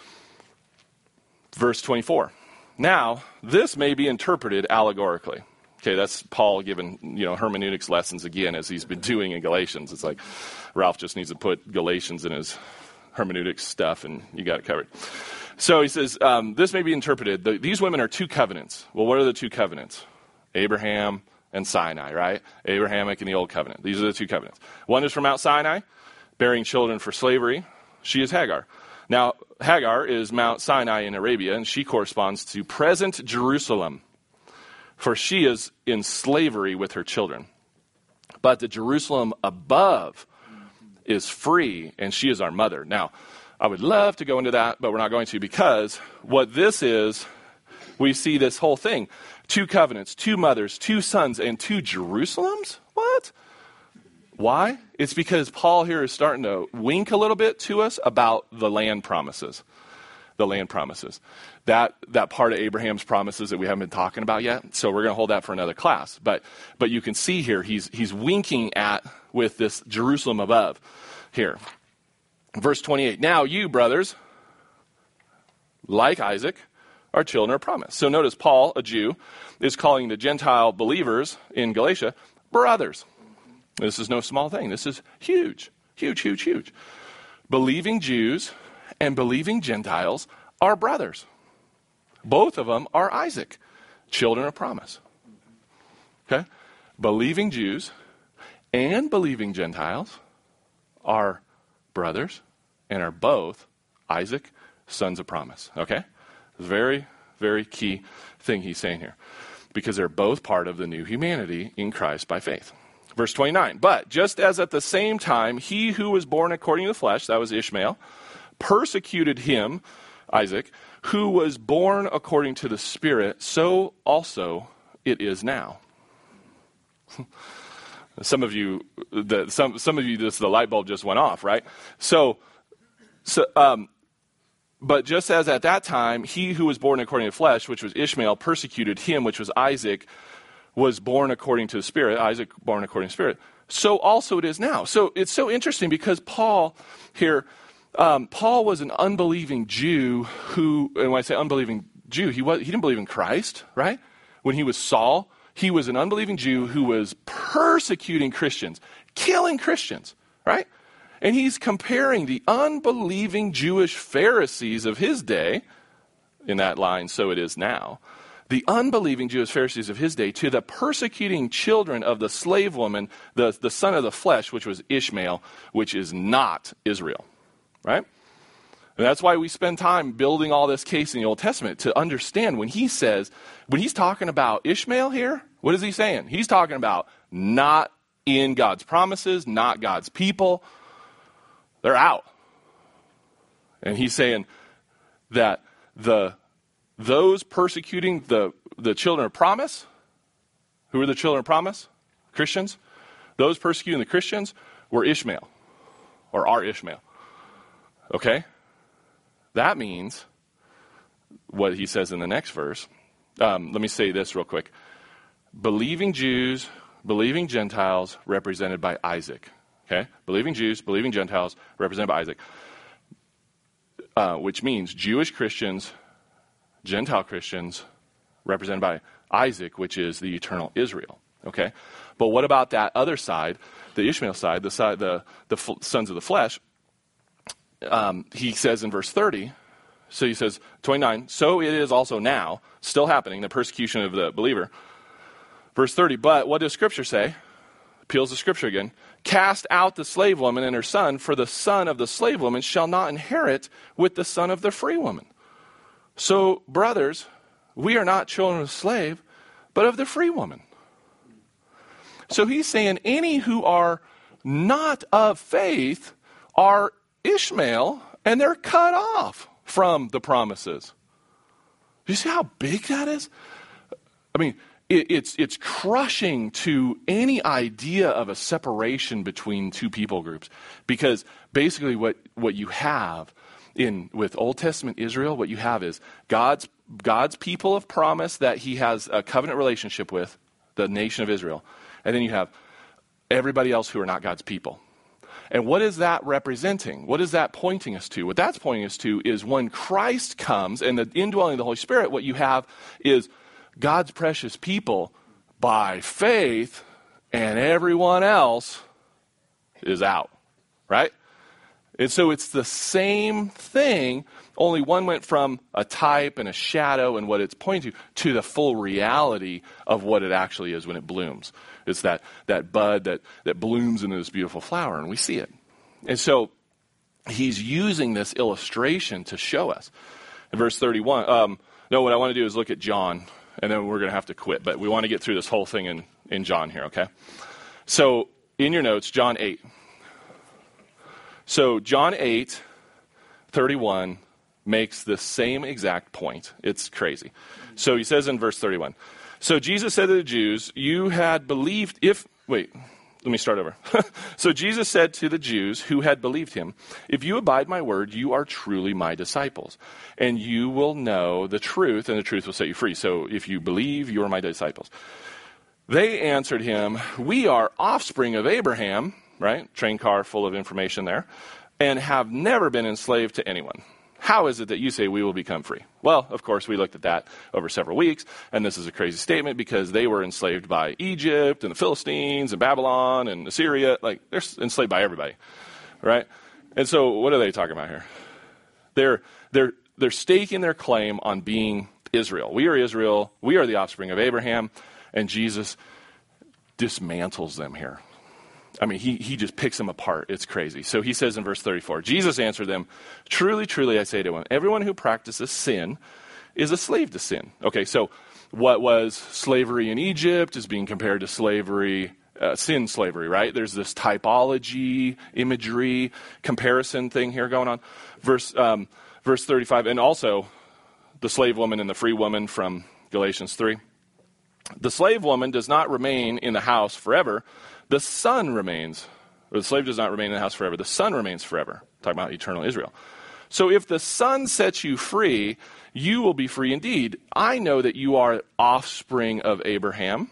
Verse twenty-four. Now, this may be interpreted allegorically. Okay, that's Paul giving, you know, hermeneutics lessons again, as he's been doing in Galatians. It's like Ralph just needs to put Galatians in his hermeneutics stuff, and you got it covered. So he says, um, this may be interpreted. The, these women are two covenants. Well, what are the two covenants? Abraham and Sinai, right? Abrahamic and the Old Covenant. These are the two covenants. One is from Mount Sinai, bearing children for slavery. She is Hagar. Now, Hagar is Mount Sinai in Arabia, and she corresponds to present Jerusalem, for she is in slavery with her children. But the Jerusalem above is free, and she is our mother. Now, I would love to go into that, but we're not going to, because what this is, we see this whole thing. Two covenants, two mothers, two sons, and two Jerusalems? What? Why? It's because Paul here is starting to wink a little bit to us about the land promises. The land promises. That that part of Abraham's promises that we haven't been talking about yet. So we're going to hold that for another class. But but you can see here, he's he's winking at with this Jerusalem above here. Verse twenty-eight. Now you, brothers, like Isaac, are children of promise. So notice Paul, a Jew, is calling the Gentile believers in Galatia brothers. This is no small thing. This is huge, huge, huge, huge. Believing Jews and believing Gentiles are brothers. Both of them are Isaac, children of promise. Okay? Believing Jews and believing Gentiles are brothers and are both Isaac, sons of promise. Okay? Very, very key thing he's saying here. Because they're both part of the new humanity in Christ by faith. Verse twenty-nine, but just as at the same time he who was born according to the flesh, that was Ishmael, persecuted him, Isaac, who was born according to the Spirit, so also it is now. Some of you, the, some some of you, this the light bulb just went off, right? So, so, um, but just as at that time he who was born according to the flesh, which was Ishmael, persecuted him, which was Isaac, was born according to the Spirit, Isaac born according to the Spirit, so also it is now. So it's so interesting because Paul here, um, Paul was an unbelieving Jew who, and when I say unbelieving Jew, he was he didn't believe in Christ, right? When he was Saul, he was an unbelieving Jew who was persecuting Christians, killing Christians, right? And he's comparing the unbelieving Jewish Pharisees of his day, in that line, so it is now, the unbelieving Jewish Pharisees of his day to the persecuting children of the slave woman, the, the son of the flesh, which was Ishmael, which is not Israel, right? And that's why we spend time building all this case in the Old Testament to understand when he says, when he's talking about Ishmael here, what is he saying? He's talking about not in God's promises, not God's people. They're out. And he's saying that the those persecuting the, the children of promise, who are the children of promise? Christians. Those persecuting the Christians were Ishmael, or are Ishmael. Okay? That means what he says in the next verse. Um, let me say this real quick. Believing Jews, believing Gentiles, represented by Isaac. Okay? Believing Jews, believing Gentiles, represented by Isaac. Uh, which means Jewish Christians, Gentile Christians, represented by Isaac, which is the eternal Israel. Okay? But what about that other side, the Ishmael side, the side, the, the f- sons of the flesh? Um, he says in verse thirty, so he says, twenty-nine, so it is also now, still happening, the persecution of the believer. Verse thirty, but what does Scripture say? Appeals to Scripture again. Cast out the slave woman and her son, for the son of the slave woman shall not inherit with the son of the free woman. So, brothers, we are not children of the slave, but of the free woman. So he's saying any who are not of faith are Ishmael, and they're cut off from the promises. Do you see how big that is? I mean, it, it's it's crushing to any idea of a separation between two people groups. Because basically what, what you have in with Old Testament Israel, what you have is God's God's people of promise that he has a covenant relationship with, the nation of Israel. And then you have everybody else who are not God's people. And what is that representing? What is that pointing us to? What that's pointing us to is when Christ comes and the indwelling of the Holy Spirit, what you have is God's precious people by faith, and everyone else is out, right? And so it's the same thing, only one went from a type and a shadow and what it's pointing to, to the full reality of what it actually is when it blooms. It's that, that bud that, that blooms into this beautiful flower, and we see it. And so he's using this illustration to show us. In verse thirty-one, um, no, what I want to do is look at John, and then we're going to have to quit. But we want to get through this whole thing in, in John here, okay? So in your notes, John eight. So John eight, thirty-one makes the same exact point. It's crazy. So he says in verse thirty-one, so Jesus said to the Jews, you had believed if, wait, let me start over. So Jesus said to the Jews who had believed him, if you abide my word, you are truly my disciples, and you will know the truth, and the truth will set you free. So if you believe, you are my disciples. They answered him, we are offspring of Abraham, right? Train car full of information there, and have never been enslaved to anyone. How is it that you say we will become free? Well, of course, we looked at that over several weeks, and this is a crazy statement because they were enslaved by Egypt and the Philistines and Babylon and Assyria. Like, they're enslaved by everybody, right? And so what are they talking about here? They're, they're, they're staking their claim on being Israel. We are Israel. We are the offspring of Abraham, and Jesus dismantles them here. I mean, he, he just picks them apart. It's crazy. So he says in verse thirty-four, Jesus answered them, truly, truly, I say to him, everyone who practices sin is a slave to sin. Okay, so what was slavery in Egypt is being compared to slavery, uh, sin slavery, right? There's this typology, imagery, comparison thing here going on. Verse, um, verse thirty-five, and also the slave woman and the free woman from Galatians three. The slave woman does not remain in the house forever. The son remains, or the slave does not remain in the house forever. The son remains forever. Talking about eternal Israel. So if the son sets you free, you will be free indeed. I know that you are offspring of Abraham,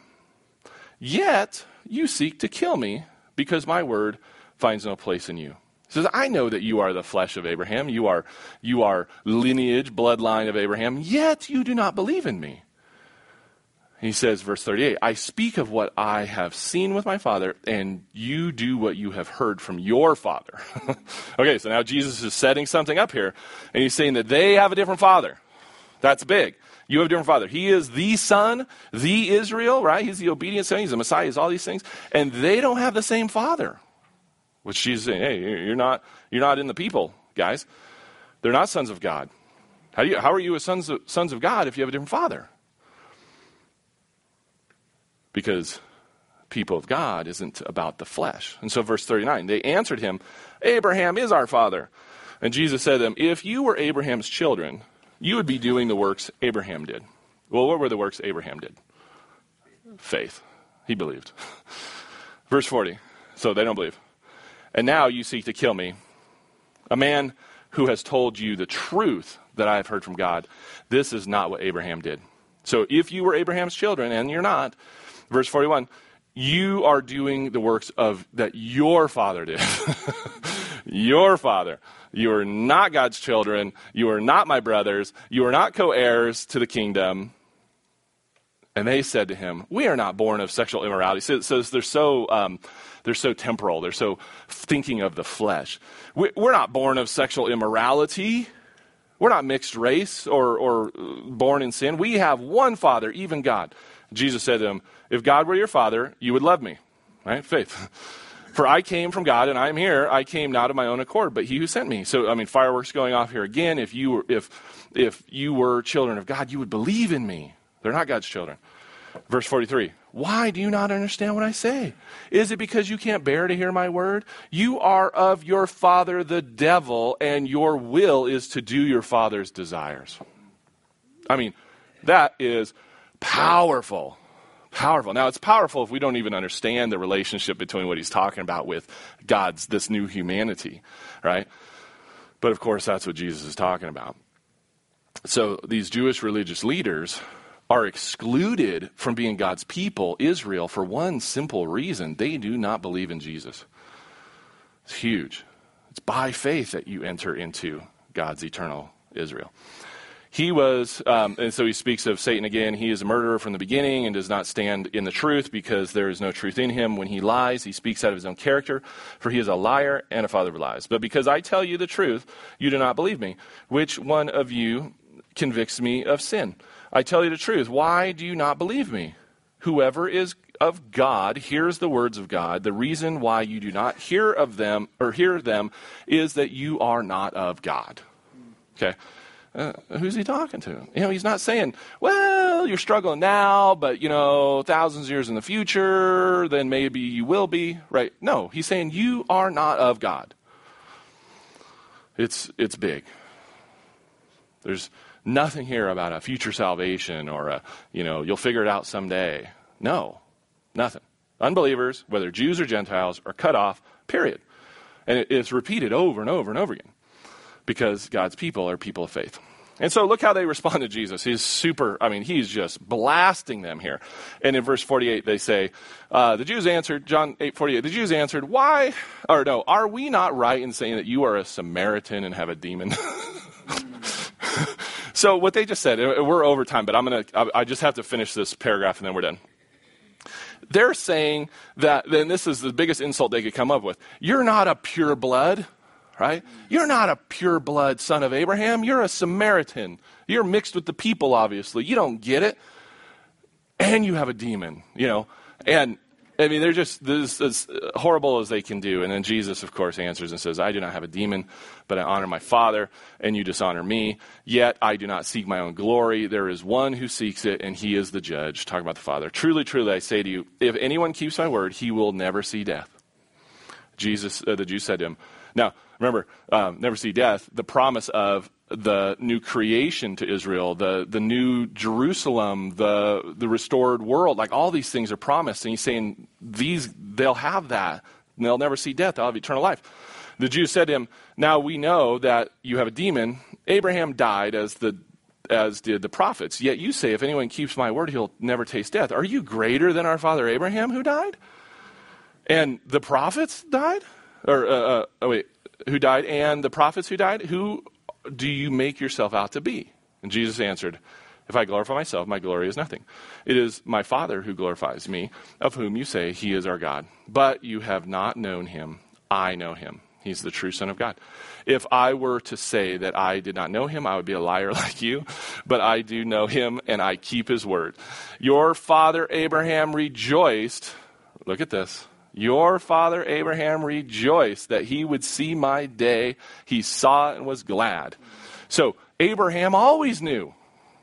yet you seek to kill me because my word finds no place in you. He says, I know that you are the flesh of Abraham. You are, you are lineage, bloodline of Abraham, yet you do not believe in me. He says, verse thirty-eight, I speak of what I have seen with my father, and you do what you have heard from your father. Okay, so now Jesus is setting something up here, and he's saying that they have a different father. That's big. You have a different father. He is the son, the Israel, right? He's the obedient son. He's the Messiah. He's all these things. And they don't have the same father. Which Jesus is saying, hey, you're not, you're not in the people, guys. They're not sons of God. How do you, how are you as sons of, sons of God if you have a different father? Because people of God isn't about the flesh. And so verse thirty-nine, they answered him, Abraham is our father. And Jesus said to them, if you were Abraham's children, you would be doing the works Abraham did. Well, what were the works Abraham did? Faith. He believed. Verse forty, so they don't believe. And now you seek to kill me, a man who has told you the truth that I have heard from God. This is not what Abraham did. So if you were Abraham's children, and you're not, verse forty-one, you are doing the works of that your father did. Your father. You are not God's children. You are not my brothers. You are not co-heirs to the kingdom. And they said to him, we are not born of sexual immorality. So, so they're so um, they're so temporal. They're so thinking of the flesh. We, we're not born of sexual immorality. We're not mixed race or, or born in sin. We have one Father, even God. Jesus said to them, if God were your Father, you would love me. Right? Faith. For I came from God, and I am here. I came not of my own accord, but he who sent me. So, I mean, fireworks going off here again. If you were, if, if you were children of God, you would believe in me. They're not God's children. Verse forty-three, why do you not understand what I say? Is it because you can't bear to hear my word? You are of your father the devil, and your will is to do your father's desires. I mean, that is powerful. Powerful. Now, it's powerful if we don't even understand the relationship between what he's talking about with God's, this new humanity, right? But of course, that's what Jesus is talking about. So these Jewish religious leaders are excluded from being God's people, Israel, for one simple reason. They do not believe in Jesus. It's huge. It's by faith that you enter into God's eternal Israel. He was, um, and so he speaks of Satan again. He is a murderer from the beginning and does not stand in the truth because there is no truth in him. When he lies, he speaks out of his own character, for he is a liar and a father of lies. But because I tell you the truth, you do not believe me. Which one of you convicts me of sin? I tell you the truth. Why do you not believe me? Whoever is of God hears the words of God. The reason why you do not hear of them or hear them is that you are not of God. Okay. Uh, who's he talking to? You know, he's not saying, well, you're struggling now, but, you know, thousands of years in the future, then maybe you will be, right? No, he's saying you are not of God. It's, it's big. There's nothing here about a future salvation or a, you know, you'll figure it out someday. No, nothing. Unbelievers, whether Jews or Gentiles, are cut off, period. And it, it's repeated over and over and over again because God's people are people of faith. And so look how they respond to Jesus. He's super, I mean, he's just blasting them here. And in verse forty-eight, they say, uh, the Jews answered, John eight forty-eight, the Jews answered, why, or no, are we not right in saying that you are a Samaritan and have a demon? So what they just said, we're over time, but I'm going to, I just have to finish this paragraph and then we're done. They're saying that, then this is the biggest insult they could come up with. You're not a pure blood, right? You're not a pure blood son of Abraham. You're a Samaritan. You're mixed with the people, obviously. You don't get it. And you have a demon, you know. And I mean, they're just this, as horrible as they can do. And then Jesus, of course, answers and says, I do not have a demon, but I honor my Father, and you dishonor me. Yet I do not seek my own glory. There is one who seeks it, and he is the judge. Talking about the Father. Truly, truly, I say to you, if anyone keeps my word, he will never see death. Jesus, uh, the Jews said to him. Now, remember, um, never see death, the promise of the new creation to Israel, the, the new Jerusalem, the, the restored world, like all these things are promised. And he's saying these, they'll have that. And they'll never see death. They'll have eternal life. The Jews said to him, now we know that you have a demon. Abraham died as the as did the prophets. Yet you say, if anyone keeps my word, he'll never taste death. Are you greater than our father Abraham who died? And the prophets died? Or, uh, uh, oh wait, who died? And the prophets who died? Who do you make yourself out to be? And Jesus answered, if I glorify myself, my glory is nothing. It is my Father who glorifies me, of whom you say he is our God. But you have not known him. I know him. He's the true Son of God. If I were to say that I did not know him, I would be a liar like you. But I do know him, and I keep his word. Your father Abraham rejoiced. Look at this. Your father Abraham rejoiced that he would see my day. He saw it and was glad. So Abraham always knew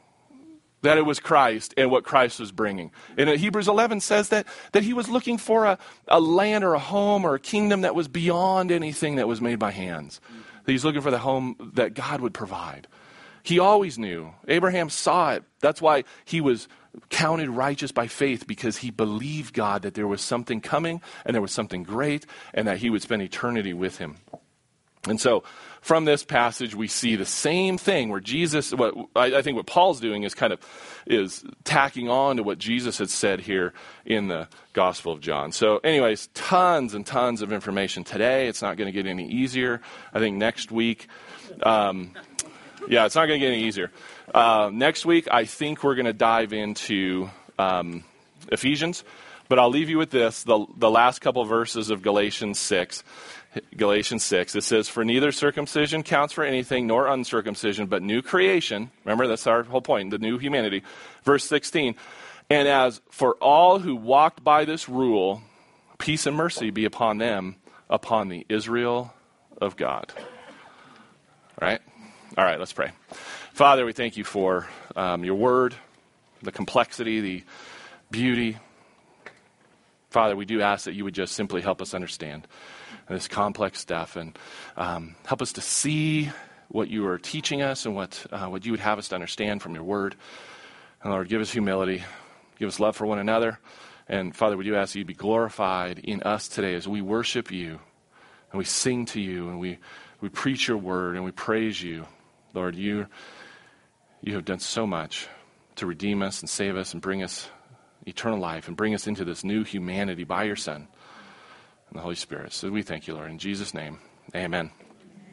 that it was Christ and what Christ was bringing. And Hebrews eleven says that, that he was looking for a, a land or a home or a kingdom that was beyond anything that was made by hands. That he's looking for the home that God would provide. He always knew. Abraham saw it. That's why he was counted righteous by faith, because he believed God that there was something coming and there was something great and that he would spend eternity with him. And so from this passage, we see the same thing where Jesus, what I, I think what Paul's doing is kind of is tacking on to what Jesus had said here in the Gospel of John. So anyways, tons and tons of information today. It's not going to get any easier. I think next week, um, yeah, it's not going to get any easier. Uh, next week, I think we're going to dive into um, Ephesians, but I'll leave you with this, the, the last couple verses of Galatians six. Galatians six, it says, for neither circumcision counts for anything, nor uncircumcision, but new creation. Remember, that's our whole point, the new humanity. Verse sixteen, and as for all who walked by this rule, peace and mercy be upon them, upon the Israel of God. All right? All right, let's pray. Father, we thank you for um, your word, the complexity, the beauty. Father, we do ask that you would just simply help us understand this complex stuff and um, help us to see what you are teaching us and what uh, what you would have us to understand from your word. And Lord, give us humility, give us love for one another. And Father, we do ask that you be glorified in us today as we worship you and we sing to you and we, we preach your word and we praise you. Lord, you, you have done so much to redeem us and save us and bring us eternal life and bring us into this new humanity by your Son and the Holy Spirit. So we thank you, Lord. In Jesus' name, amen.